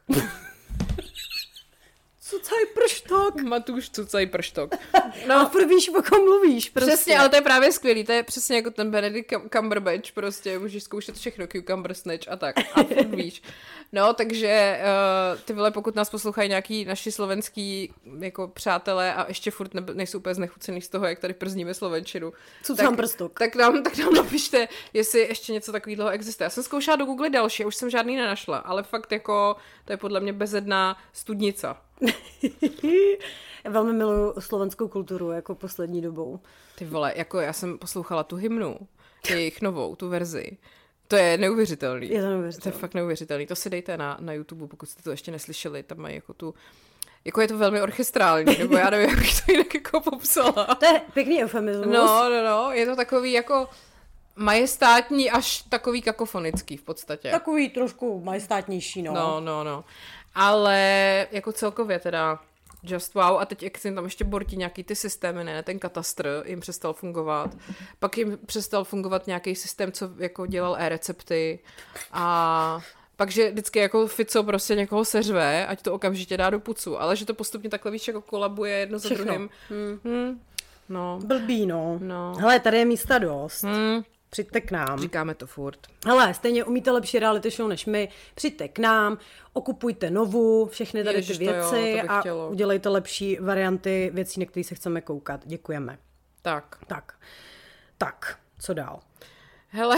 Cucaj prštok. Matuš, cucaj prštok. No. A furt víš, o kom mluvíš. Prostě. Přesně, ale to je právě skvělý. To je přesně jako ten Benedict Cumberbatch. Prostě můžeš zkoušet všechno. Cucumber snatch a tak. A furt víš. No, takže ty vole, pokud nás poslouchají nějaký naši slovenský jako přátelé a ještě furt nejsou úplně znechucený z toho, jak tady przníme slovenčinu. Cucám prstok. Tak nám napište, jestli ještě něco takového existuje. Já jsem zkoušela do Google další, už jsem žádný nenašla, ale fakt jako to je podle mě bezedná studnica. Já velmi miluju slovenskou kulturu jako poslední dobou. Ty vole, jako já jsem poslouchala tu hymnu, jejich novou, tu verzi. To je neuvěřitelný. Je to neuvěřitelný. To je fakt neuvěřitelný. To si dejte na YouTube, pokud jste to ještě neslyšeli. Tam mají jako tu... Jako je to velmi orchestrální, nebo já nevím, jak bych to jinak jako popsala. To je pěkný eufemismus. No. Je to takový jako majestátní až takový kakofonický v podstatě. Takový trošku majestátnější, no. No. Ale jako celkově teda just wow. A teď jak tam ještě bortí nějaký ty systémy, ne? Ten katastr jim přestal fungovat. Pak jim přestal fungovat nějaký systém, co jako dělal e-recepty. A pak, že vždycky jako Fico prostě někoho seřve, ať to okamžitě dá do pucu. Ale že to postupně takhle víš, jako kolabuje jedno za druhým. No. Blbý, no. Hele, tady je místa dost. Přijďte k nám. Říkáme to furt. Hele, stejně umíte lepší reality show než my. Přijďte k nám, okupujte Novu, všechny tady ty věci a udělejte lepší varianty věcí, na které se chceme koukat. Děkujeme. Tak, co dál? Hele,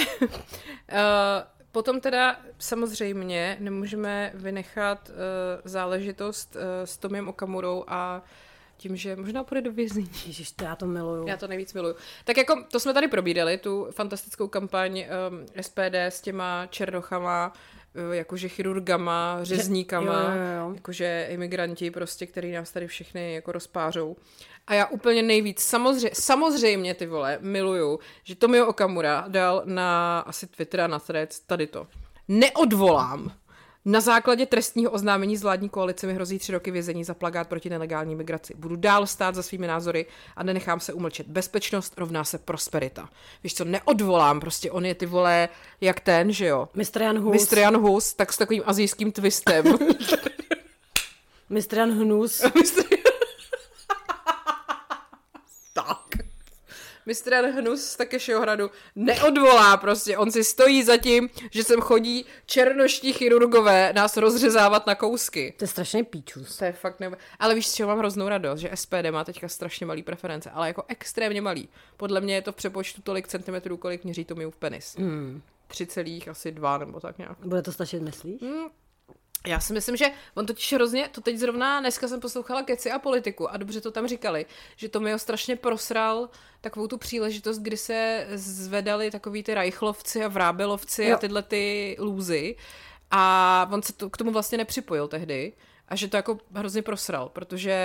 potom teda samozřejmě nemůžeme vynechat záležitost s Tomiem Okamurou a tím, že možná půjde do vězení. Ježiš, to já to miluju. Já to nejvíc miluju. Tak jako to jsme tady probírali, tu fantastickou kampaň SPD s těma černochama, jakože chirurgama, řezníkama, jo. jakože imigranti prostě, který nás tady všechny jako rozpářou. A já úplně nejvíc, samozřejmě ty vole, miluju, že Tomio Okamura dal na asi Twitter a na Threads tady to. Neodvolám. Na základě trestního oznámení z vládní koalice mi hrozí 3 roky vězení za plakát proti nelegální migraci. Budu dál stát za svými názory a nenechám se umlčet. Bezpečnost rovná se prosperita. Víš co, neodvolám, prostě on je ty vole jak ten, že jo? Mr. Jan Hus, tak s takovým asijským twistem. Mr. Jan Hnus. Tak. Mistr Jan Hnus z Takešího hradu neodvolá prostě. On si stojí za tím, že sem chodí černoští chirurgové nás rozřezávat na kousky. To je strašně píčus. To je fakt Ale víš, z čeho mám hroznou radost, že SPD má teďka strašně malý preference, ale jako extrémně malý. Podle mě je to v přepočtu tolik centimetrů, kolik měří Tomiův penis. 3,2 nebo tak nějak. Bude to stačit, myslíš? Já si myslím, že on totiž hrozně, to teď zrovna, dneska jsem poslouchala Keci a politiku a dobře to tam říkali, že Tomio strašně prosral takovou tu příležitost, kdy se zvedali takový ty Reichlovci a Vrábelovci a tyhle ty lůzy a on se k tomu vlastně nepřipojil tehdy a že to jako hrozně prosral, protože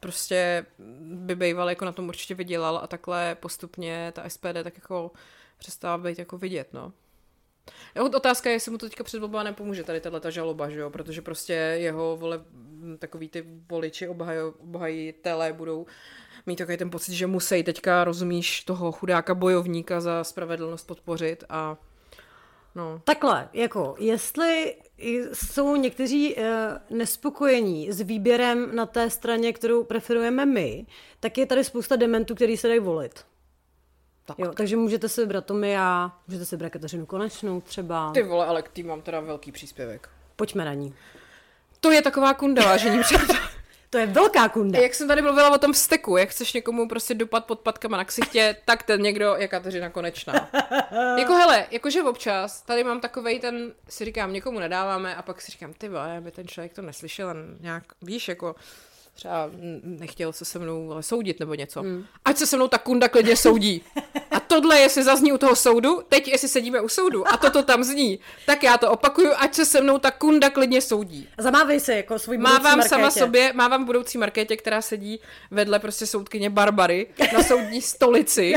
prostě by býval jako na tom určitě vydělal a takhle postupně ta SPD tak jako přestává být jako vidět, no. Otázka je, jestli mu to teďka před volbama nepomůže tady tato žaloba, že jo, protože prostě jeho takový ty voliči obhajitelé budou mít takový ten pocit, že musí teďka, rozumíš, toho chudáka bojovníka za spravedlnost podpořit a no. Takhle, jako, jestli jsou někteří nespokojení s výběrem na té straně, kterou preferujeme my, tak je tady spousta dementů, který se dají volit. Tak. Jo, takže můžete si vybrat Tomia, můžete si vybrat Kateřinu Konečnou třeba. Ty vole, ale k tým mám teda velký příspěvek. Pojďme na ní. To je taková kunda, vážení přátelé. To je velká kunda. Jak jsem tady mluvila o tom vzteku, jak chceš někomu prostě dopad podpatkama na ksichtě, tak ten někdo je Kateřina Konečná. Jako hele, jakože občas tady mám takovej ten, si říkám, někomu nedáváme a pak si říkám, ty vole, aby ten člověk to neslyšel a nějak, víš, jako třeba nechtěl se mnou ale soudit nebo něco. Ať se mnou ta kunda klidně soudí. A tohle, jestli zazní u toho soudu, teď jestli sedíme u soudu a toto tam zní, tak já to opakuju, ať se mnou ta kunda klidně soudí. Zamávej se jako svůj budoucí Mávám sama sobě, mávám budoucí Markétě, která sedí vedle prostě soudkyně Barbary na soudní stolici.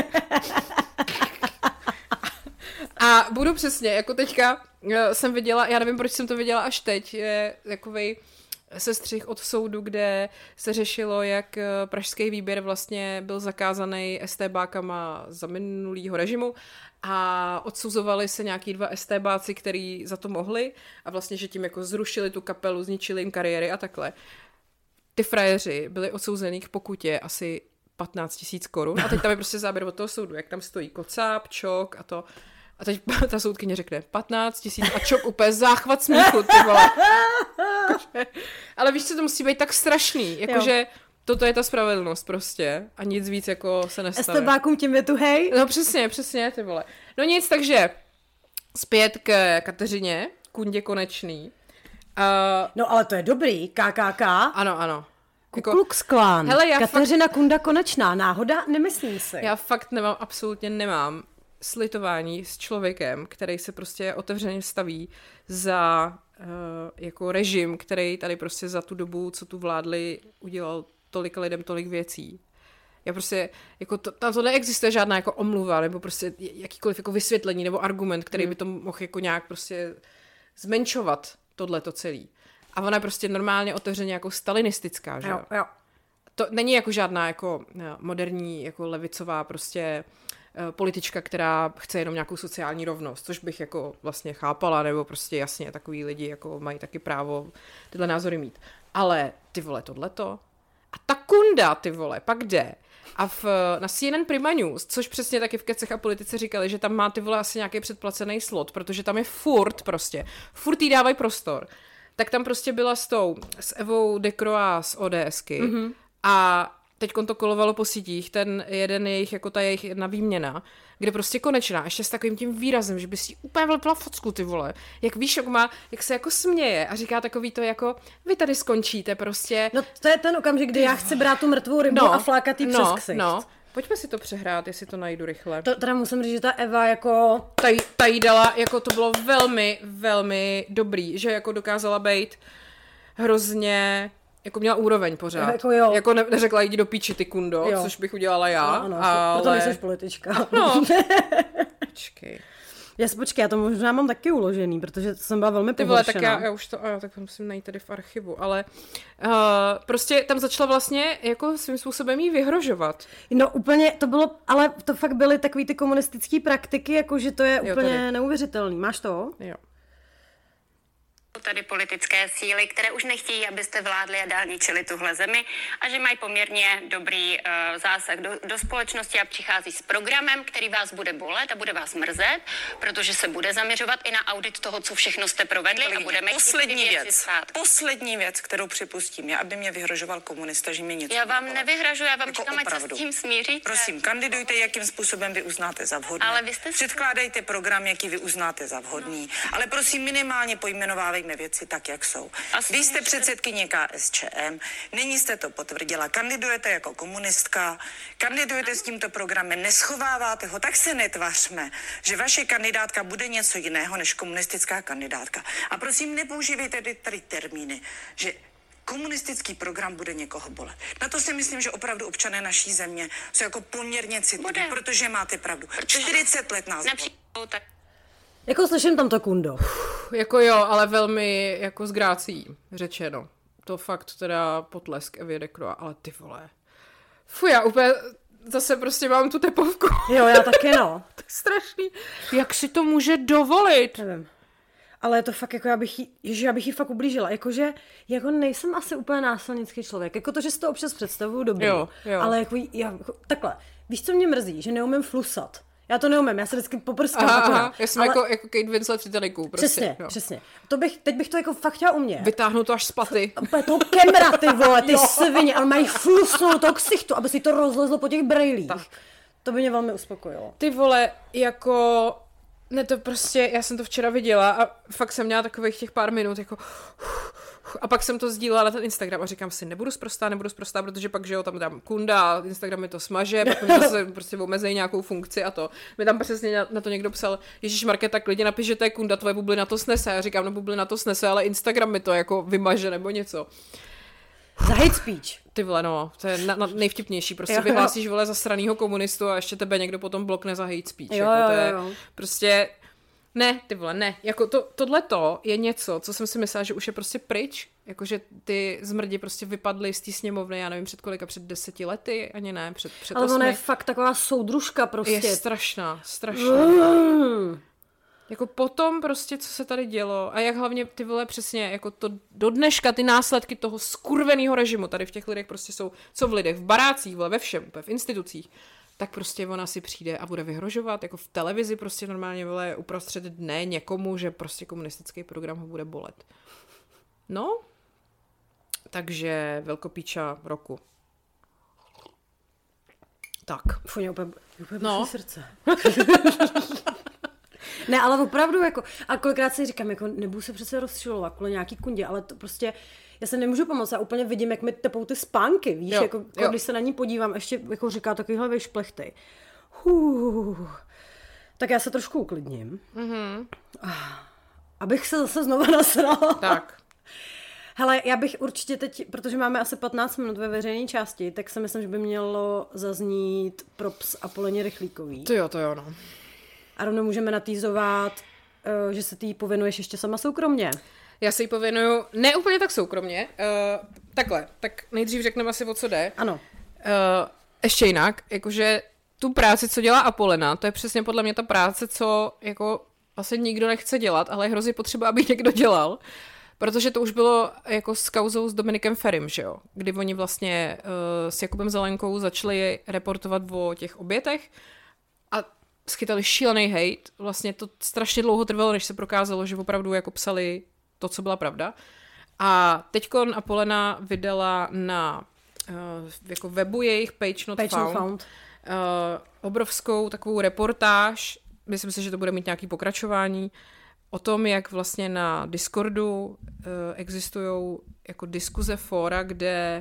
A budu přesně, jako teďka jsem viděla, já nevím, proč jsem to viděla až teď, je takovej sestřih od soudu, kde se řešilo, jak pražský výběr vlastně byl zakázaný STBákama za minulýho režimu a odsuzovali se nějaký 2 STBáci, který za to mohli a vlastně, že tím jako zrušili tu kapelu, zničili jim kariéry a takhle. Ty frajeři byli odsouzený k pokutě asi 15 000 korun a teď tam je prostě záběr od toho soudu, jak tam stojí Kocáb, Čok a to. A teď ta soudkyně řekne 15 000 a Čok úplně záchvat smíchu, ty vole. Ale víš, co to musí být tak strašný, jakože toto je ta spravedlnost prostě a nic víc jako se nestane. STBákům tím je tu hej? No přesně, ty vole. No nic, takže zpět k Kateřině, kundě Konečný. No ale to je dobrý, KKK. Ano. Ku Klux Klan. Kateřina Kunda Konečná, náhoda? Nemyslím si. Já fakt absolutně nemám slitování s člověkem, který se prostě otevřeně staví za jako režim, který tady prostě za tu dobu, co tu vládli, udělal tolika lidem tolik věcí. Já prostě, jako tam to neexistuje žádná jako omluva, nebo prostě jakýkoliv jako vysvětlení, nebo argument, který by to mohl jako nějak prostě zmenšovat tohleto celý. A ona je prostě normálně otevřeně jako stalinistická, že jo? To není jako žádná jako moderní, jako levicová prostě politička, která chce jenom nějakou sociální rovnost, což bych jako vlastně chápala, nebo prostě jasně takový lidi jako mají taky právo tyhle názory mít. Ale ty vole, tohleto. A ta kunda, ty vole, pak jde. A na CNN Prima News, což přesně taky v Kecech a politice říkali, že tam má ty vole asi nějaký předplacený slot, protože tam je furt jí dávají prostor. Tak tam prostě byla s Evou Dekroa z ODSky a teď to kolovalo po sítích, ten jeden jejich, jako ta jejich jedna výměna, kde prostě Konečná, ještě s takovým tím výrazem, že by si úplně vlepila facku, ty vole. Jak víš, jak se jako směje a říká takový to jako, vy tady skončíte prostě. No to je ten okamžik, kdy já chci brát tu mrtvou rybu a flákat jí přes ksicht. Pojďme si to přehrát, jestli to najdu rychle. To teda musím říct, že ta Eva jako... Ta jí dala, jako to bylo velmi, velmi dobrý, že jako dokázala být hrozně... Jako měla úroveň pořád. Jako neřekla jdi do píči, ty kundo, což bych udělala já. Ano, ale... Proto nejseš politička. No. Počkej. Já to možná mám taky uložený, protože jsem byla velmi pohoršená. Ty vole, tak já už to, tak musím najít tady v archivu, ale prostě tam začala vlastně jako svým způsobem jí vyhrožovat. No úplně, to bylo, ale to fakt byly takový ty komunistické praktiky, jakože to je úplně neuvěřitelný. Máš to? Jo. Tady politické síly, které už nechtějí, abyste vládli a dál ničili tuhle zemi a že mají poměrně dobrý zásah do společnosti a přichází s programem, který vás bude bolet a bude vás mrzet, protože se bude zaměřovat i na audit toho, co všechno jste provedli a budeme Poslední věc, kterou připustím, je, aby mě vyhrožoval komunista, že mi něco. Já vám nevyhražuji, já vám říkám, ať se s tím smíříte. Prosím, kandidujte, jakým způsobem vy uznáte za vhodné. Ale vy jste... Předkládejte program, jaký vy uznáte za vhodný, ale prosím minimálně pojmenovávejme věci tak, jak jsou. Vy jste předsedkyně KSČM, nyní jste to potvrdila, kandidujete jako komunistka, kandidujete s tímto programem, neschováváte ho, tak se netvařme, že vaše kandidátka bude něco jiného než komunistická kandidátka. A prosím, nepoužívejte tady termíny, že komunistický program bude někoho bolet. Na to si myslím, že opravdu občané naší země jsou jako poměrně citliví, protože máte pravdu. 40 let nás Jako slyším tam to kundo. Jako jo, ale velmi jako s grácí řečeno. To fakt teda potlesk Evě Dekroa, ale ty vole. Fuj, já úplně zase prostě mám tu tepovku. Jo, já taky no. To je strašný. Jak si to může dovolit? Nevím. Ale je to fakt, jako já bych jí fakt ublížila. Jakože, jako nejsem asi úplně násilnický člověk. Jako to, že si to občas představuju dobrý. Jo. Ale jako takhle. Víš, co mě mrzí? Že neumím flusat. Já to neumím, já se vždycky poprskám. Aha, já jsem jako Kate Winslet v Titanicu. Prostě, přesně. Teď bych to jako fakt chtěla umět. Vytáhnu to až z paty. To kemra, ty vole, ty svině, ale mají flusnout toho ksichtu, aby si to rozlezlo po těch brejlích. Tak. To by mě velmi uspokojilo. Ty vole, jako... Ne, to prostě, já jsem to včera viděla a fakt jsem měla takových těch pár minut, jako... A pak jsem to sdílela na ten Instagram a říkám si, nebudu sprostá, protože pak, že jo, tam dám kunda, Instagram mi to smaže, pak mi to prostě omezejí nějakou funkci a to. Mi tam přesně na to někdo psal, Ježíšmarke, tak lidi napiš, že to je kunda, tvoje bublina to snese. Já říkám, no bublina to snese, ale Instagram mi to jako vymaže nebo něco. Za hate speech. Ty vole, no, to je nejvtipnější. Prostě vyhlásíš, vole, zasranýho komunistu a ještě tebe někdo potom blokne za hate speech. Jako, to je prostě... Ne, ty vole, ne. Jako tohleto je něco, co jsem si myslela, že už je prostě pryč. Jakože ty zmrdi prostě vypadly z té sněmovny, já nevím před kolika, před 10 lety, ani ne, před 8. Ale ona je fakt taková soudružka prostě. Je strašná. Jako potom prostě, co se tady dělo a jak hlavně ty vole přesně, jako to do dneška ty následky toho skurvenýho režimu tady v těch lidech prostě jsou, co v lidech, v barácích, vole, ve všem, úplně v institucích. Tak prostě ona si přijde a bude vyhrožovat, jako v televizi prostě normálně, vole, uprostřed dne někomu, že prostě komunistický program ho bude bolet. No, takže velkopíča roku. Tak. Fuj, úplně srdce. Ne, ale opravdu, jako, a kolikrát si říkám, jako nebudu se přece rozčilovat kvůli nějaký kundě, ale to prostě, já se nemůžu pomoct, já úplně vidím, jak mi tepou ty spánky, víš, jako když se na ní podívám, ještě jako říká takovýhle vyšplechty. Tak já se trošku uklidním. Abych se zase znova nasrala. Tak. Hele, já bych určitě teď, protože máme asi 15 minut ve veřejné části, tak si myslím, že by mělo zaznít props Apoleně Rychlíkový. To jo, no. A rovnou můžeme natýzovat, že se ty pověnuješ ještě sama soukromně. Já se jí pověnuju ne úplně tak soukromně. Takhle, tak nejdřív řekneme asi, o co jde. Ano. Ještě jinak, jakože tu práci, co dělá Apolena, to je přesně podle mě ta práce, co jako vlastně nikdo nechce dělat, ale je hrozně potřeba, aby někdo dělal. Protože to už bylo jako s kauzou s Dominikem Ferim, že jo? Kdy oni vlastně s Jakubem Zelenkou začali reportovat o těch obětech a schytali šílený hejt. Vlastně to strašně dlouho trvalo, než se prokázalo, že opravdu jako psali to, co byla pravda. A teďkon Apolena vydala na jako webu jejich Page Not Found. Obrovskou takovou reportáž, myslím si, že to bude mít nějaké pokračování, o tom, jak vlastně na Discordu existují jako diskuze fóra, kde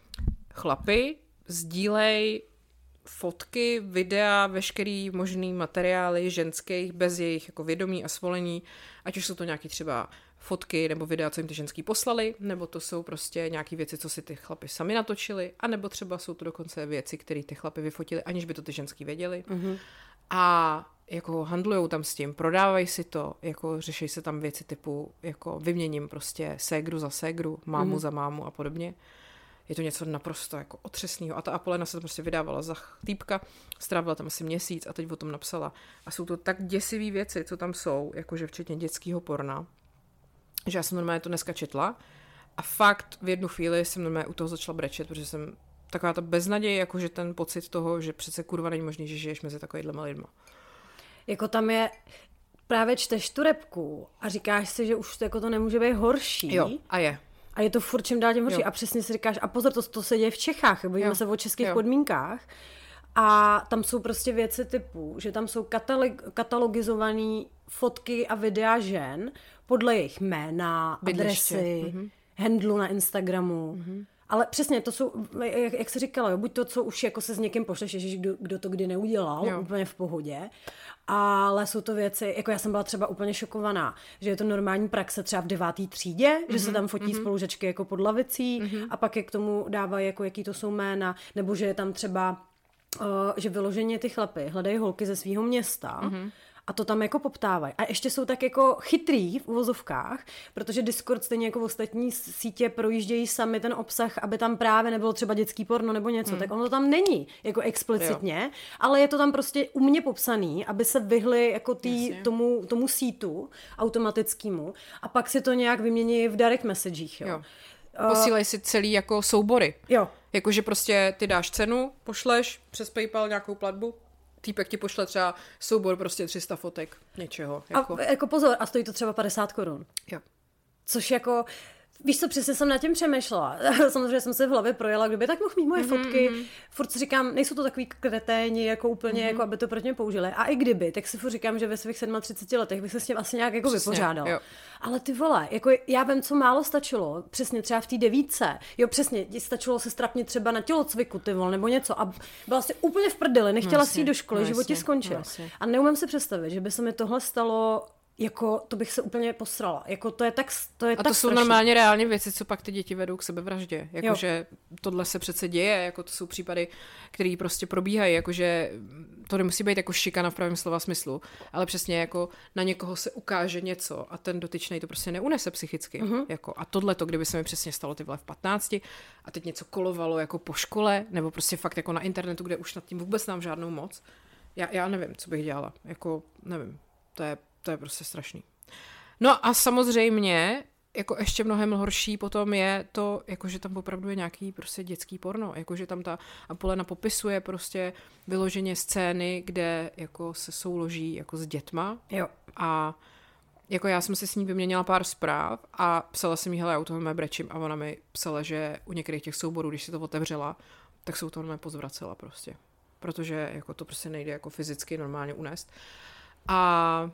chlapi sdílej fotky, videa, veškerý možný materiály ženských bez jejich jako vědomí a svolení, ať už jsou to nějaký třeba fotky nebo videa, co jim ty ženský poslali, nebo to jsou prostě nějaký věci, co si ty chlapi sami natočili, anebo třeba jsou to dokonce věci, které ty chlapi vyfotili, aniž by to ty ženský věděli. Mm-hmm. A jako handlujou tam s tím, prodávají si to, jako řeší se tam věci typu, jako vyměním prostě ségru za ségru, mámu za mámu a podobně. Je to něco naprosto jako otřesného. A ta Apolena se to prostě vydávala za týpka, strávila tam asi měsíc a teď o tom napsala. A jsou to tak děsivý věci, co tam jsou, jakože včetně dětského porna, že já jsem normálně to dneska četla a fakt v jednu chvíli jsem normálně u toho začala brečet, protože jsem taková ta beznaděj, jakože ten pocit toho, že přece kurva není možný, že žiješ mezi takovýhlema lidma. Jako tam je, právě čteš tu repku a říkáš si, že už jako to nemůže být horší. Jo, a je. A je to furt čím dál tím horší. Jo. A přesně si říkáš, a pozor, to se děje v Čechách, bavíme se o českých podmínkách. A tam jsou prostě věci typu, že tam jsou katalogizované fotky a videa žen podle jejich jména, adresy, handlu na Instagramu. Ale přesně, to jsou, jak jsi říkala, jo, buď to, co už jako se s někým pošleš, ježiš, kdo to kdy neudělal, jo. Úplně v pohodě, ale jsou to věci, jako já jsem byla třeba úplně šokovaná, že je to normální praxe třeba v 9. třídě, že se tam fotí spolužačky jako pod lavicí a pak je k tomu dávají, jako jaký to jsou jména, nebo že je tam třeba, že vyloženě ty chlapy hledají holky ze svého města, a to tam jako poptávají. A ještě jsou tak jako chytrý v uvozovkách, protože Discord stejně jako v ostatní sítě projíždějí sami ten obsah, aby tam právě nebylo třeba dětský porno nebo něco. Tak ono tam není jako explicitně, ale je to tam prostě umně popsaný, aby se vyhli jako tomu sítu automatickému a pak si to nějak vymění v direct messagech. Jo. Posílej si celý jako soubory. Jo. Jakože prostě ty dáš cenu, pošleš přes PayPal nějakou platbu, týpek ti pošle třeba soubor prostě 300 fotek něčeho. Jako. A jako pozor, a stojí to třeba 50 korun. Jo. Což jako, víš co, přesně jsem nad tím přemýšlela. Samozřejmě jsem se v hlavě projela, kdo by tak mohl mít moje fotky. Furt si říkám, nejsou to takový kreténi, jako úplně, jako aby to proti mě použili. A i kdyby, tak si furt říkám, že ve svých 37 letech bych se s tím asi nějak jako vypořádala. Jo. Ale ty vole, jako já vím, co málo stačilo, přesně třeba v té 9. Jo, přesně, stačilo se strapnit třeba na tělocviku, ty vole, nebo něco. A byla si úplně v prdeli, nechtěla si jít do školy, život ti skončil. A neumím si představit, že by se mi tohle stalo. Jako, to bych se úplně posrala. Jako, to je tak strašný. A to jsou normálně reálně věci, co pak ty děti vedou k sebevraždě. Jakože tohle se přece děje, jako to jsou případy, které prostě probíhají, jakože to nemusí být jako šikana v pravém slova smyslu, ale přesně jako na někoho se ukáže něco a ten dotyčnej to prostě neunese psychicky. Jako, a tohleto, kdyby se mi přesně stalo ty vole v 15 a teď něco kolovalo jako po škole, nebo prostě fakt jako na internetu, kde už nad tím vůbec nemám žádnou moc. Já nevím, co bych dělala. Jako, nevím. To je prostě strašný. No a samozřejmě, jako ještě mnohem horší potom je to, jakože tam opravdu je nějaký prostě dětský porno, jakože tam ta Apolena popisuje prostě vyloženě scény, kde jako se souloží jako s dětma. Jo. A jako já jsem si s ní vyměnila pár zpráv a psala jsem jí, hele, já u toho mé brečím a ona mi psala, že u některých těch souborů, když si to otevřela, tak se u toho mé pozvracela prostě. Protože jako to prostě nejde jako fyzicky normálně unést. A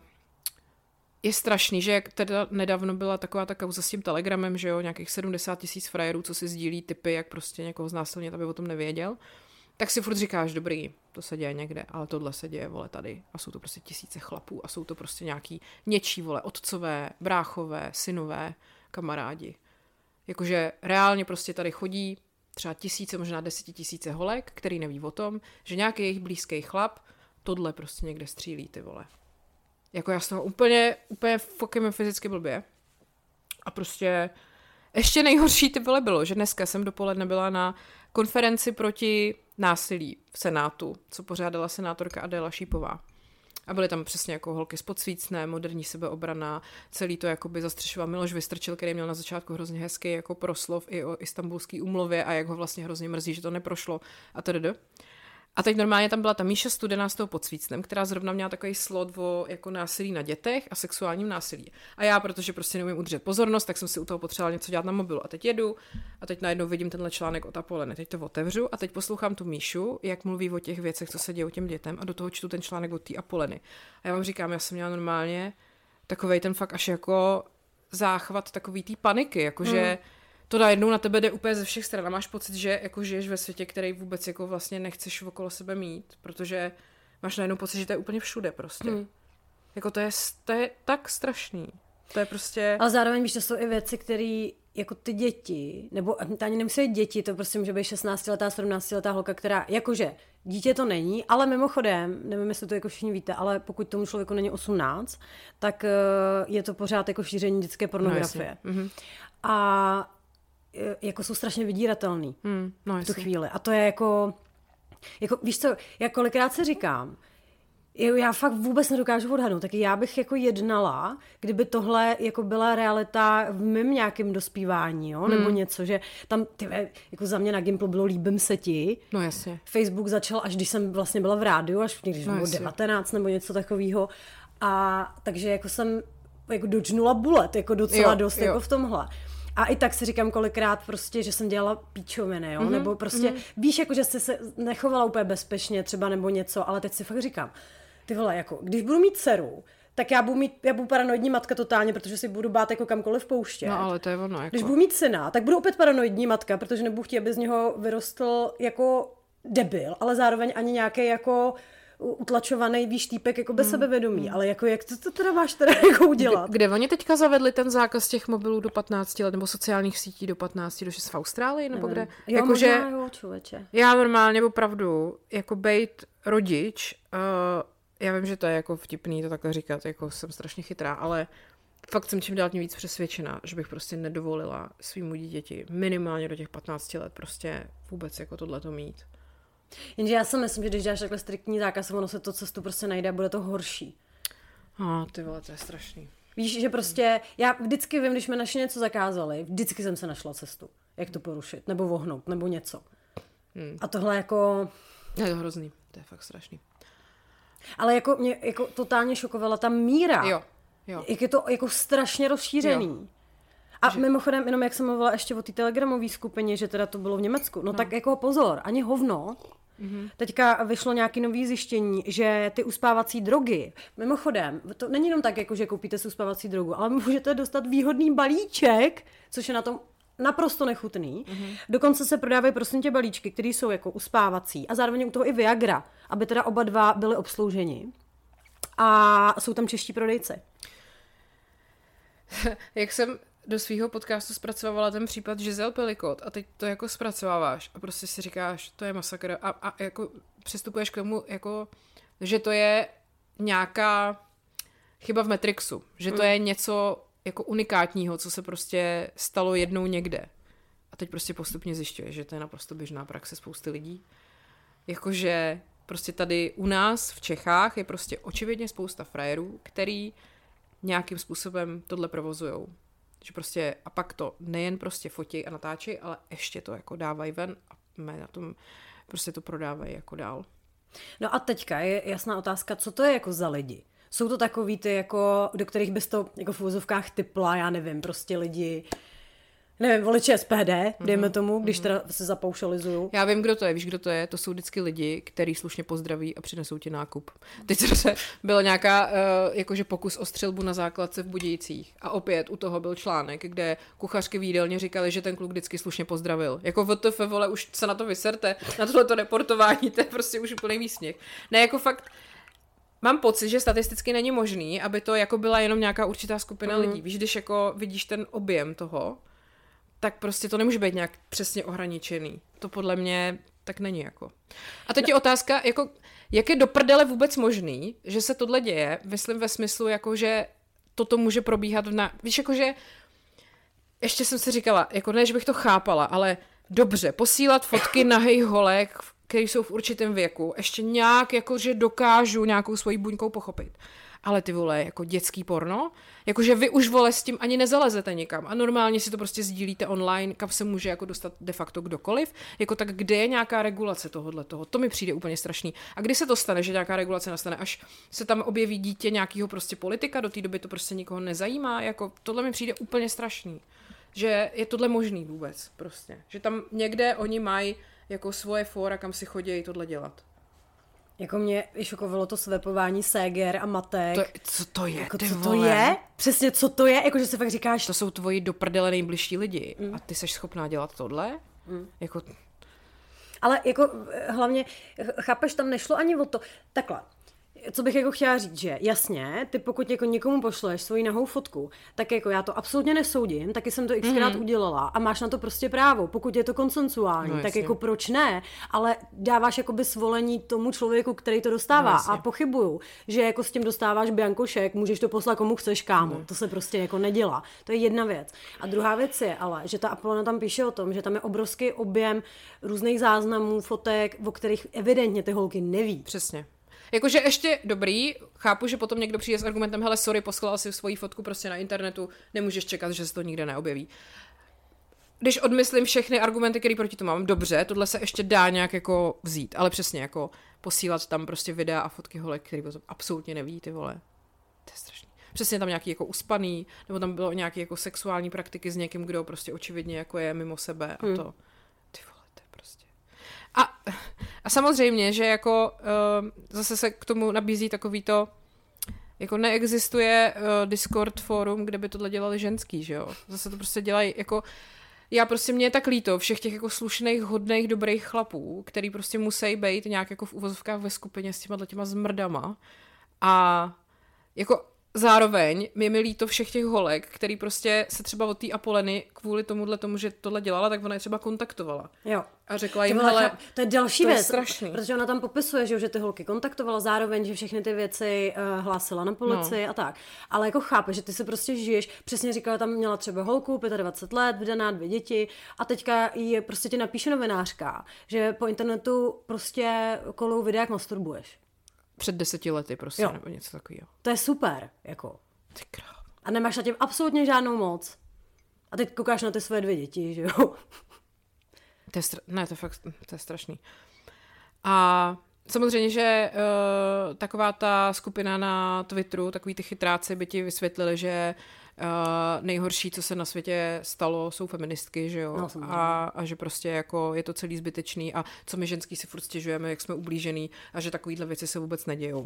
je strašný, že jak teda nedávno byla taková ta kauza s tím Telegramem, že jo, nějakých 70 000 frajerů, co si sdílí tipy, jak prostě někoho znásilnit, aby o tom nevěděl, tak si furt říkáš, dobrý, to se děje někde, ale tohle se děje, vole, tady. A jsou to prostě tisíce chlapů a jsou to prostě nějaký něčí, vole, otcové, bráchové, synové, kamarádi. Jakože reálně prostě tady chodí třeba tisíce, možná 10 000 holek, který neví o tom, že nějaký jejich blízký chlap tohle prostě někde střílí, ty vole. Jako já z toho úplně fucking fyzicky blbě. A prostě ještě nejhorší ty vole bylo, že dneska jsem dopoledne byla na konferenci proti násilí v Senátu, co pořádala senátorka Adéla Šípová. A byly tam přesně jako holky z Podsvícné, moderní sebeobrana, celý to jakoby zastřešoval Miloš Vystrčil, který měl na začátku hrozně hezký jako proslov i o Istanbulské úmluvě a jak ho vlastně hrozně mrzí, že to neprošlo a tedy. A teď normálně tam byla ta Míša Studená z toho Podsvícnem, která zrovna měla takový slot o jako násilí na dětech a sexuálním násilí. A já, protože prostě neumím udržet pozornost, tak jsem si u toho potřebovala něco dělat na mobilu. A teď jedu a teď najednou vidím tenhle článek od Apoleny. Teď to otevřu a teď poslouchám tu Míšu, jak mluví o těch věcech, co se děje těm dětem a do toho čtu ten článek od té Apoleny. A já vám říkám, já jsem měla normálně takovej ten fakt až jako záchvat takový té paniky, jakože to najednou na tebe jde úplně ze všech stran a máš pocit, že jako žiješ ve světě, který vůbec jako vlastně nechceš okolo sebe mít, protože máš najednou pocit, že to je úplně všude prostě. Jako to je tak strašný. To je prostě... Ale zároveň víš, to jsou i věci, které jako ty děti, nebo to ani nemusí být děti, to prostě může být 16letá, 17letá holka, která, jakože dítě to není, ale mimochodem, nevím, jestli to jako všichni víte, ale pokud tomu člověku není 18, tak je to pořád jako šíření dětské pornografie. No, a jako jsou strašně vydíratelný v tu chvíli. A to je jako víš co, já kolikrát si říkám, já fakt vůbec nedokážu odhadnout, tak já bych jako jednala, kdyby tohle jako byla realita v mém nějakém dospívání, jo? Nebo něco, že tam jako za mě na Gimplu bylo líbím se ti. No jasně. Facebook začal, až když jsem vlastně byla v rádiu, až když bylo 19 nebo něco takového. A takže jako jsem jako dočnula bulet, jako docela dost jako v tomhle. A i tak si říkám kolikrát prostě, že jsem dělala píčoviny, jo? Nebo prostě víš, jako že jsi se nechovala úplně bezpečně třeba nebo něco, ale teď si fakt říkám, ty vole, jako když budu mít dceru, tak já budu paranoidní matka totálně, protože si budu bát jako kamkoliv pouštět. No ale to je ono. Jako... Když budu mít syna, tak budu opět paranoidní matka, protože nebudu chtít, aby z něho vyrostl jako debil, ale zároveň ani nějaký jako utlačovaný týpek jako bez sebevědomí. Ale jako jak to teda máš teda jako udělat? Kde oni teďka zavedli ten zákaz těch mobilů do 15 let nebo sociálních sítí do 15 do 6 v Austrálii nebo kde? Jo, jako, možná že jo, člověče. já normálně opravdu jako bejt rodič, já vím, že to je jako vtipný to takhle říkat, jako jsem strašně chytrá, ale fakt jsem čím dál tím víc přesvědčená, že bych prostě nedovolila svýmu dítěti minimálně do těch 15 let prostě vůbec jako tohleto mít. Jenže já si myslím, že když dáš takhle striktní zákaz, ono se to cestu prostě najde a bude to horší. Ty vole, to je strašný. Víš, že prostě, já vždycky vím, když mi naši něco zakázali, vždycky jsem se našla cestu, jak to porušit, nebo vohnout, nebo něco. A tohle jako... Je to hrozný, to je fakt strašný. Ale jako mě jako totálně šokovala ta míra. Jo. Jak je to jako strašně rozšířený. Jo. A mimochodem, jenom jak jsem mluvila ještě o té telegramové skupině, že teda to bylo v Německu, no tak jako pozor, ani hovno. Teďka vyšlo nějaké nové zjištění, že ty uspávací drogy, mimochodem, to není jenom tak, jako, že koupíte si uspávací drogu, ale můžete dostat výhodný balíček, což je na tom naprosto nechutný. Dokonce se prodávají prosím tě balíčky, které jsou jako uspávací a zároveň u toho i Viagra, aby teda oba dva byly obslouženi. A jsou tam čeští prodejci. Jak jsem do svého podcastu zpracovala ten případ Giselle Pelicot a teď to jako zpracováváš a prostě si říkáš, to je masakr a jako přistupuješ k tomu, jako, že to je nějaká chyba v Matrixu, že to je něco jako unikátního, co se prostě stalo jednou někde. A teď prostě postupně zjišťuješ, že to je naprosto běžná praxe spousty lidí. Jakože prostě tady u nás v Čechách je prostě očividně spousta frajerů, který nějakým způsobem tohle provozujou. Že prostě, a pak to nejen prostě fotí a natáčí, ale ještě to jako dávají ven a na tom prostě to prodávají jako dál. No a teďka je jasná otázka, co to je jako za lidi? Jsou to takový ty, jako, do kterých bys to jako v úvozovkách typla, já nevím, prostě lidi, nevím, voliči SPD, dejme tomu, když teda se zapaušalizuju. Já vím, kdo to je, víš, kdo to je? To jsou vždycky lidi, který slušně pozdraví a přinesou ti nákup. Teď zase byla nějaká jakože pokus o střelbu na základce v Budějcích a opět u toho byl článek, kde kuchařky v jídelně říkali, že ten kluk vždycky slušně pozdravil. Jako WTF, vole, už se na to vyserte, na tohleto reportování, to je prostě už úplný výsměch. Ne, jako fakt, mám pocit, že statisticky není možný, aby to jako byla jenom nějaká určitá skupina lidí. Víš, když jako vidíš ten objem toho, tak prostě to nemůže být nějak přesně ohraničený. To podle mě tak není jako. A teď je otázka, jako, jak je do prdele vůbec možný, že se tohle děje, myslím ve smyslu, jako, že toto může probíhat víš, jakože ještě jsem si říkala, jako ne, že bych to chápala, ale dobře, posílat fotky nahej holek, který jsou v určitém věku, ještě nějak, jakože dokážu nějakou svojí buňkou pochopit. Ale ty vole, jako dětský porno, jakože vy už, vole, s tím ani nezalezete nikam a normálně si to prostě sdílíte online, kam se může jako dostat de facto kdokoliv, jako tak kde je nějaká regulace tohohletoho, to mi přijde úplně strašný. A kdy se to stane, že nějaká regulace nastane, až se tam objeví dítě nějakého prostě politika, do té doby to prostě nikoho nezajímá, jako tohle mi přijde úplně strašný, že je tohle možný vůbec prostě, že tam někde oni mají jako svoje fóra, kam si chodí tohle dělat. Jako mě šokovalo to svepování séger a matek. Co to je, jako, ty co vole? to je? Přesně, co to je? Jako, že se fakt říkáš... To jsou tvoji do prdele nejbližší lidi. A ty seš schopná dělat tohle? Jako... Ale jako hlavně, chápeš, tam nešlo ani o to. Takhle. Co bych jako chtěla říct, že jasně, ty pokud jako někomu pošleš svoji nahou fotku, tak jako já to absolutně nesoudím, taky jsem to xkrát udělala a máš na to prostě právo, pokud je to konsensuální, no, tak jako proč ne, ale dáváš jakoby svolení tomu člověku, který to dostává a pochybuju, že jako s tím dostáváš biankošek, můžeš to poslat komu chceš, kámo, to se prostě jako nedělá, to je jedna věc. A druhá věc je ale, že ta Apolona tam píše o tom, že tam je obrovský objem různých záznamů, fotek, o kterých evidentně ty holky neví. Přesně. Jakože ještě dobrý, chápu, že potom někdo přijde s argumentem, hele, sorry, posklala si svoji fotku prostě na internetu, nemůžeš čekat, že se to nikde neobjeví. Když odmyslím všechny argumenty, které proti tomu mám, dobře, tohle se ještě dá nějak jako vzít, ale přesně jako posílat tam prostě videa a fotky holek, který to absolutně neví, ty vole. To je strašný. Přesně tam nějaký jako uspaný, nebo tam bylo nějaký jako sexuální praktiky s někým, kdo prostě očividně jako je mimo sebe a to. Ty vole, to je prostě. A samozřejmě, že jako zase se k tomu nabízí takový to, Jako neexistuje Discord forum, kde by tohle dělali ženský, že jo? Zase to prostě dělají jako... Já prostě, mě je tak líto všech těch jako slušných, hodných, dobrých chlapů, který prostě musí být nějak jako v uvozovkách ve skupině s těma zmrdama. A jako zároveň je mi líto všech těch holek, který prostě se třeba od té Apoleny kvůli tomu, že tohle dělala, tak ona je třeba kontaktovala. Jo. A řekla jim, hele, to je další to věc, je strašný. Protože ona tam popisuje, že ty holky kontaktovala zároveň, že všechny ty věci hlásila na policii a tak. Ale jako chápe, že ty se prostě žiješ, přesně říkala, tam měla třeba holku, 25 let, vydaná, 2 děti a teďka jí prostě ti napíše novinářka, že po internetu prostě kolou videa, jak masturbuješ. Před 10 lety prostě, jo. Nebo něco takového. To je super, jako. Ty kráv. A nemáš na tím absolutně žádnou moc. A teď koukáš na ty své 2 děti, že jo? To je strašný. A samozřejmě, že taková ta skupina na Twitteru, takový ty chytráci by ti vysvětlili, že nejhorší, co se na světě stalo, jsou feministky, že jo? No, a že prostě jako je to celý zbytečný a co my ženský si furt stěžujeme, jak jsme ublížený a že takovýhle věci se vůbec nedějou.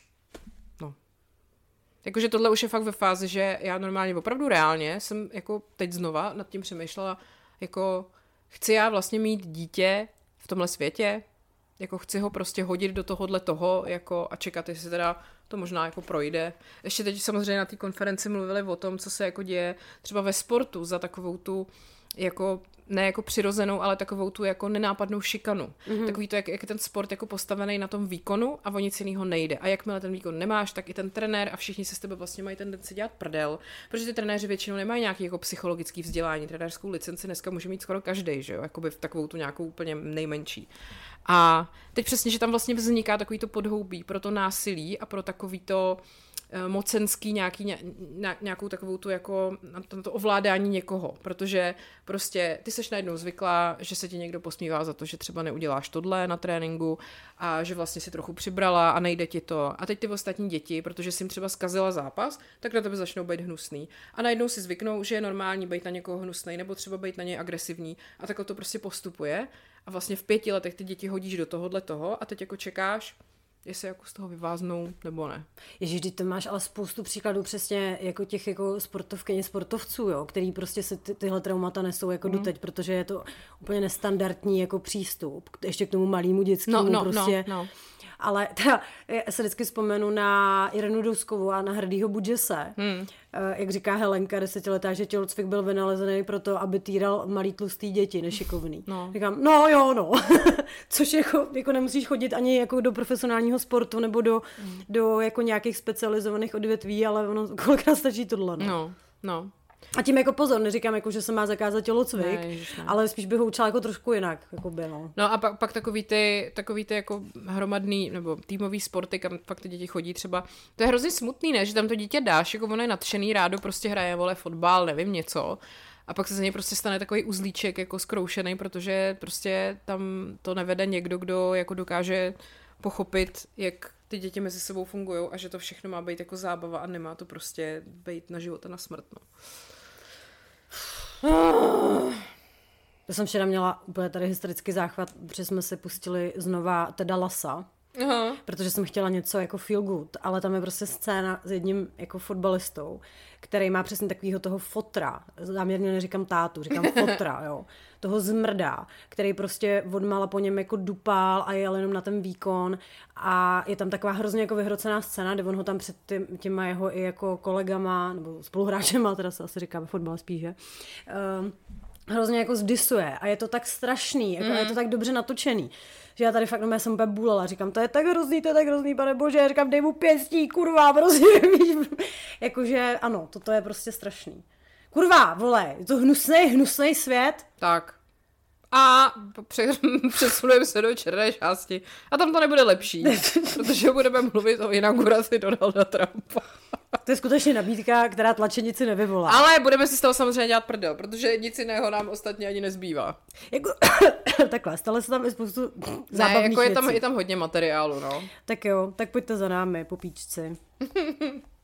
No. Jakože tohle už je fakt ve fázi, že já normálně, opravdu reálně jsem jako teď znova nad tím přemýšlela, jako chci já vlastně mít dítě v tomhle světě, jako chci ho prostě hodit do tohohle toho jako a čekat, jestli teda to možná jako projde. Ještě teď samozřejmě na té konferenci mluvili o tom, co se jako děje třeba ve sportu za takovou tu jako ne jako přirozenou, ale takovou tu jako nenápadnou šikanu. Mm-hmm. Takový to, jak je ten sport jako postavený na tom výkonu a o nic jiného nejde. A jakmile ten výkon nemáš, tak i ten trenér a všichni se s tebe vlastně mají tendenci dělat prdel, protože ty trenéři většinou nemají nějaký jako psychologický vzdělání. Trenérskou licenci dneska může mít skoro každej, že jo, jakoby v takovou tu nějakou úplně nejmenší. A teď přesně, že tam vlastně vzniká takový to podhoubí pro to násilí a pro takový to mocenský nějakou takovou tu jako to ovládání někoho, protože prostě ty seš najednou zvyklá, že se ti někdo posmívá za to, že třeba neuděláš tohle na tréninku a že vlastně si trochu přibrala a nejde ti to. A teď ty ostatní děti, protože jsi jim třeba zkazila zápas, tak na tebe začnou být hnusný. A najednou si zvyknou, že je normální být na někoho hnusný nebo třeba být na něj agresivní a takhle to prostě postupuje. A vlastně v 5 letech ty děti hodíš do tohohle toho a teď jako čekáš, jestli jako z toho vyváznou, nebo ne. Ježiš, ty to máš ale spoustu příkladů přesně jako těch jako sportovců, jo, který prostě se tyhle traumata nesou jako doteď, protože je to úplně nestandardní jako přístup, ještě k tomu malému dětskému prostě. No. Ale teda, já se vždycky vzpomenu na Irenu Douskovou a na Hrdýho Budžese. Jak říká Helenka, 10letá, že tělocvik byl vynalezený proto, aby týral malý tlustý děti, nešikovný. No. Říkám, no. Což jako nemusíš chodit ani jako do profesionálního sportu nebo do jako nějakých specializovaných odvětví, ale ono kolikrát stačí tohle. No. A tím jako pozor, neříkám jako, že se má zakázat tělocvik, ale spíš bych ho učila jako trošku jinak. Jakoby, no. No a pak takový ty jako hromadný nebo týmový sporty, kam fakt ty děti chodí třeba. To je hrozně smutný, ne? Že tam to dítě dáš, jako ono je nadšený, rádo prostě hraje, fotbal, nevím něco. A pak se z něj prostě stane takový uzlíček jako zkroušený, protože prostě tam to nevede někdo, kdo jako dokáže pochopit, jak ty děti mezi sebou fungují a že to všechno má být jako zábava a nemá to prostě být na život a na smrt, no. Já jsem včera měla úplně tady historický záchvat, protože jsme si pustili znova Teda Lassa, protože jsem chtěla něco jako feel good, ale tam je prostě scéna s jedním jako fotbalistou, který má přesně takovýho toho fotra, záměrně neříkám tátu, říkám fotra, jo, toho zmrdá, který prostě odmala po něm jako dupál a jel jenom na ten výkon a je tam taková hrozně jako vyhrocená scéna, kde on ho tam před těma jeho i jako kolegama, nebo spoluhráčema, teda se asi říká ve fotbale spíš, že? Hrozně jako zdisuje a je to tak strašný, jako je to tak dobře natočený, že já tady fakt jsem úplně bulala, říkám, to je tak hrozný, pane bože, já říkám, dej mu pěstí, kurva, prostě, jakože ano, toto je prostě strašný. Kurva, vole, je to hnusnej svět. Tak. A přesunujeme se do černé části. A tam to nebude lepší, protože budeme mluvit o inauguraci Donalda Trumpa. To je skutečně nabídka, která tlačenici nevyvolá. Ale budeme si z toho samozřejmě dělat prdel, protože nic jiného nám ostatně ani nezbývá. Jako, takhle, stalo se tam i spoustu zábavných jako je tam hodně materiálu, no. Tak jo, tak pojďte za námi, popíčci.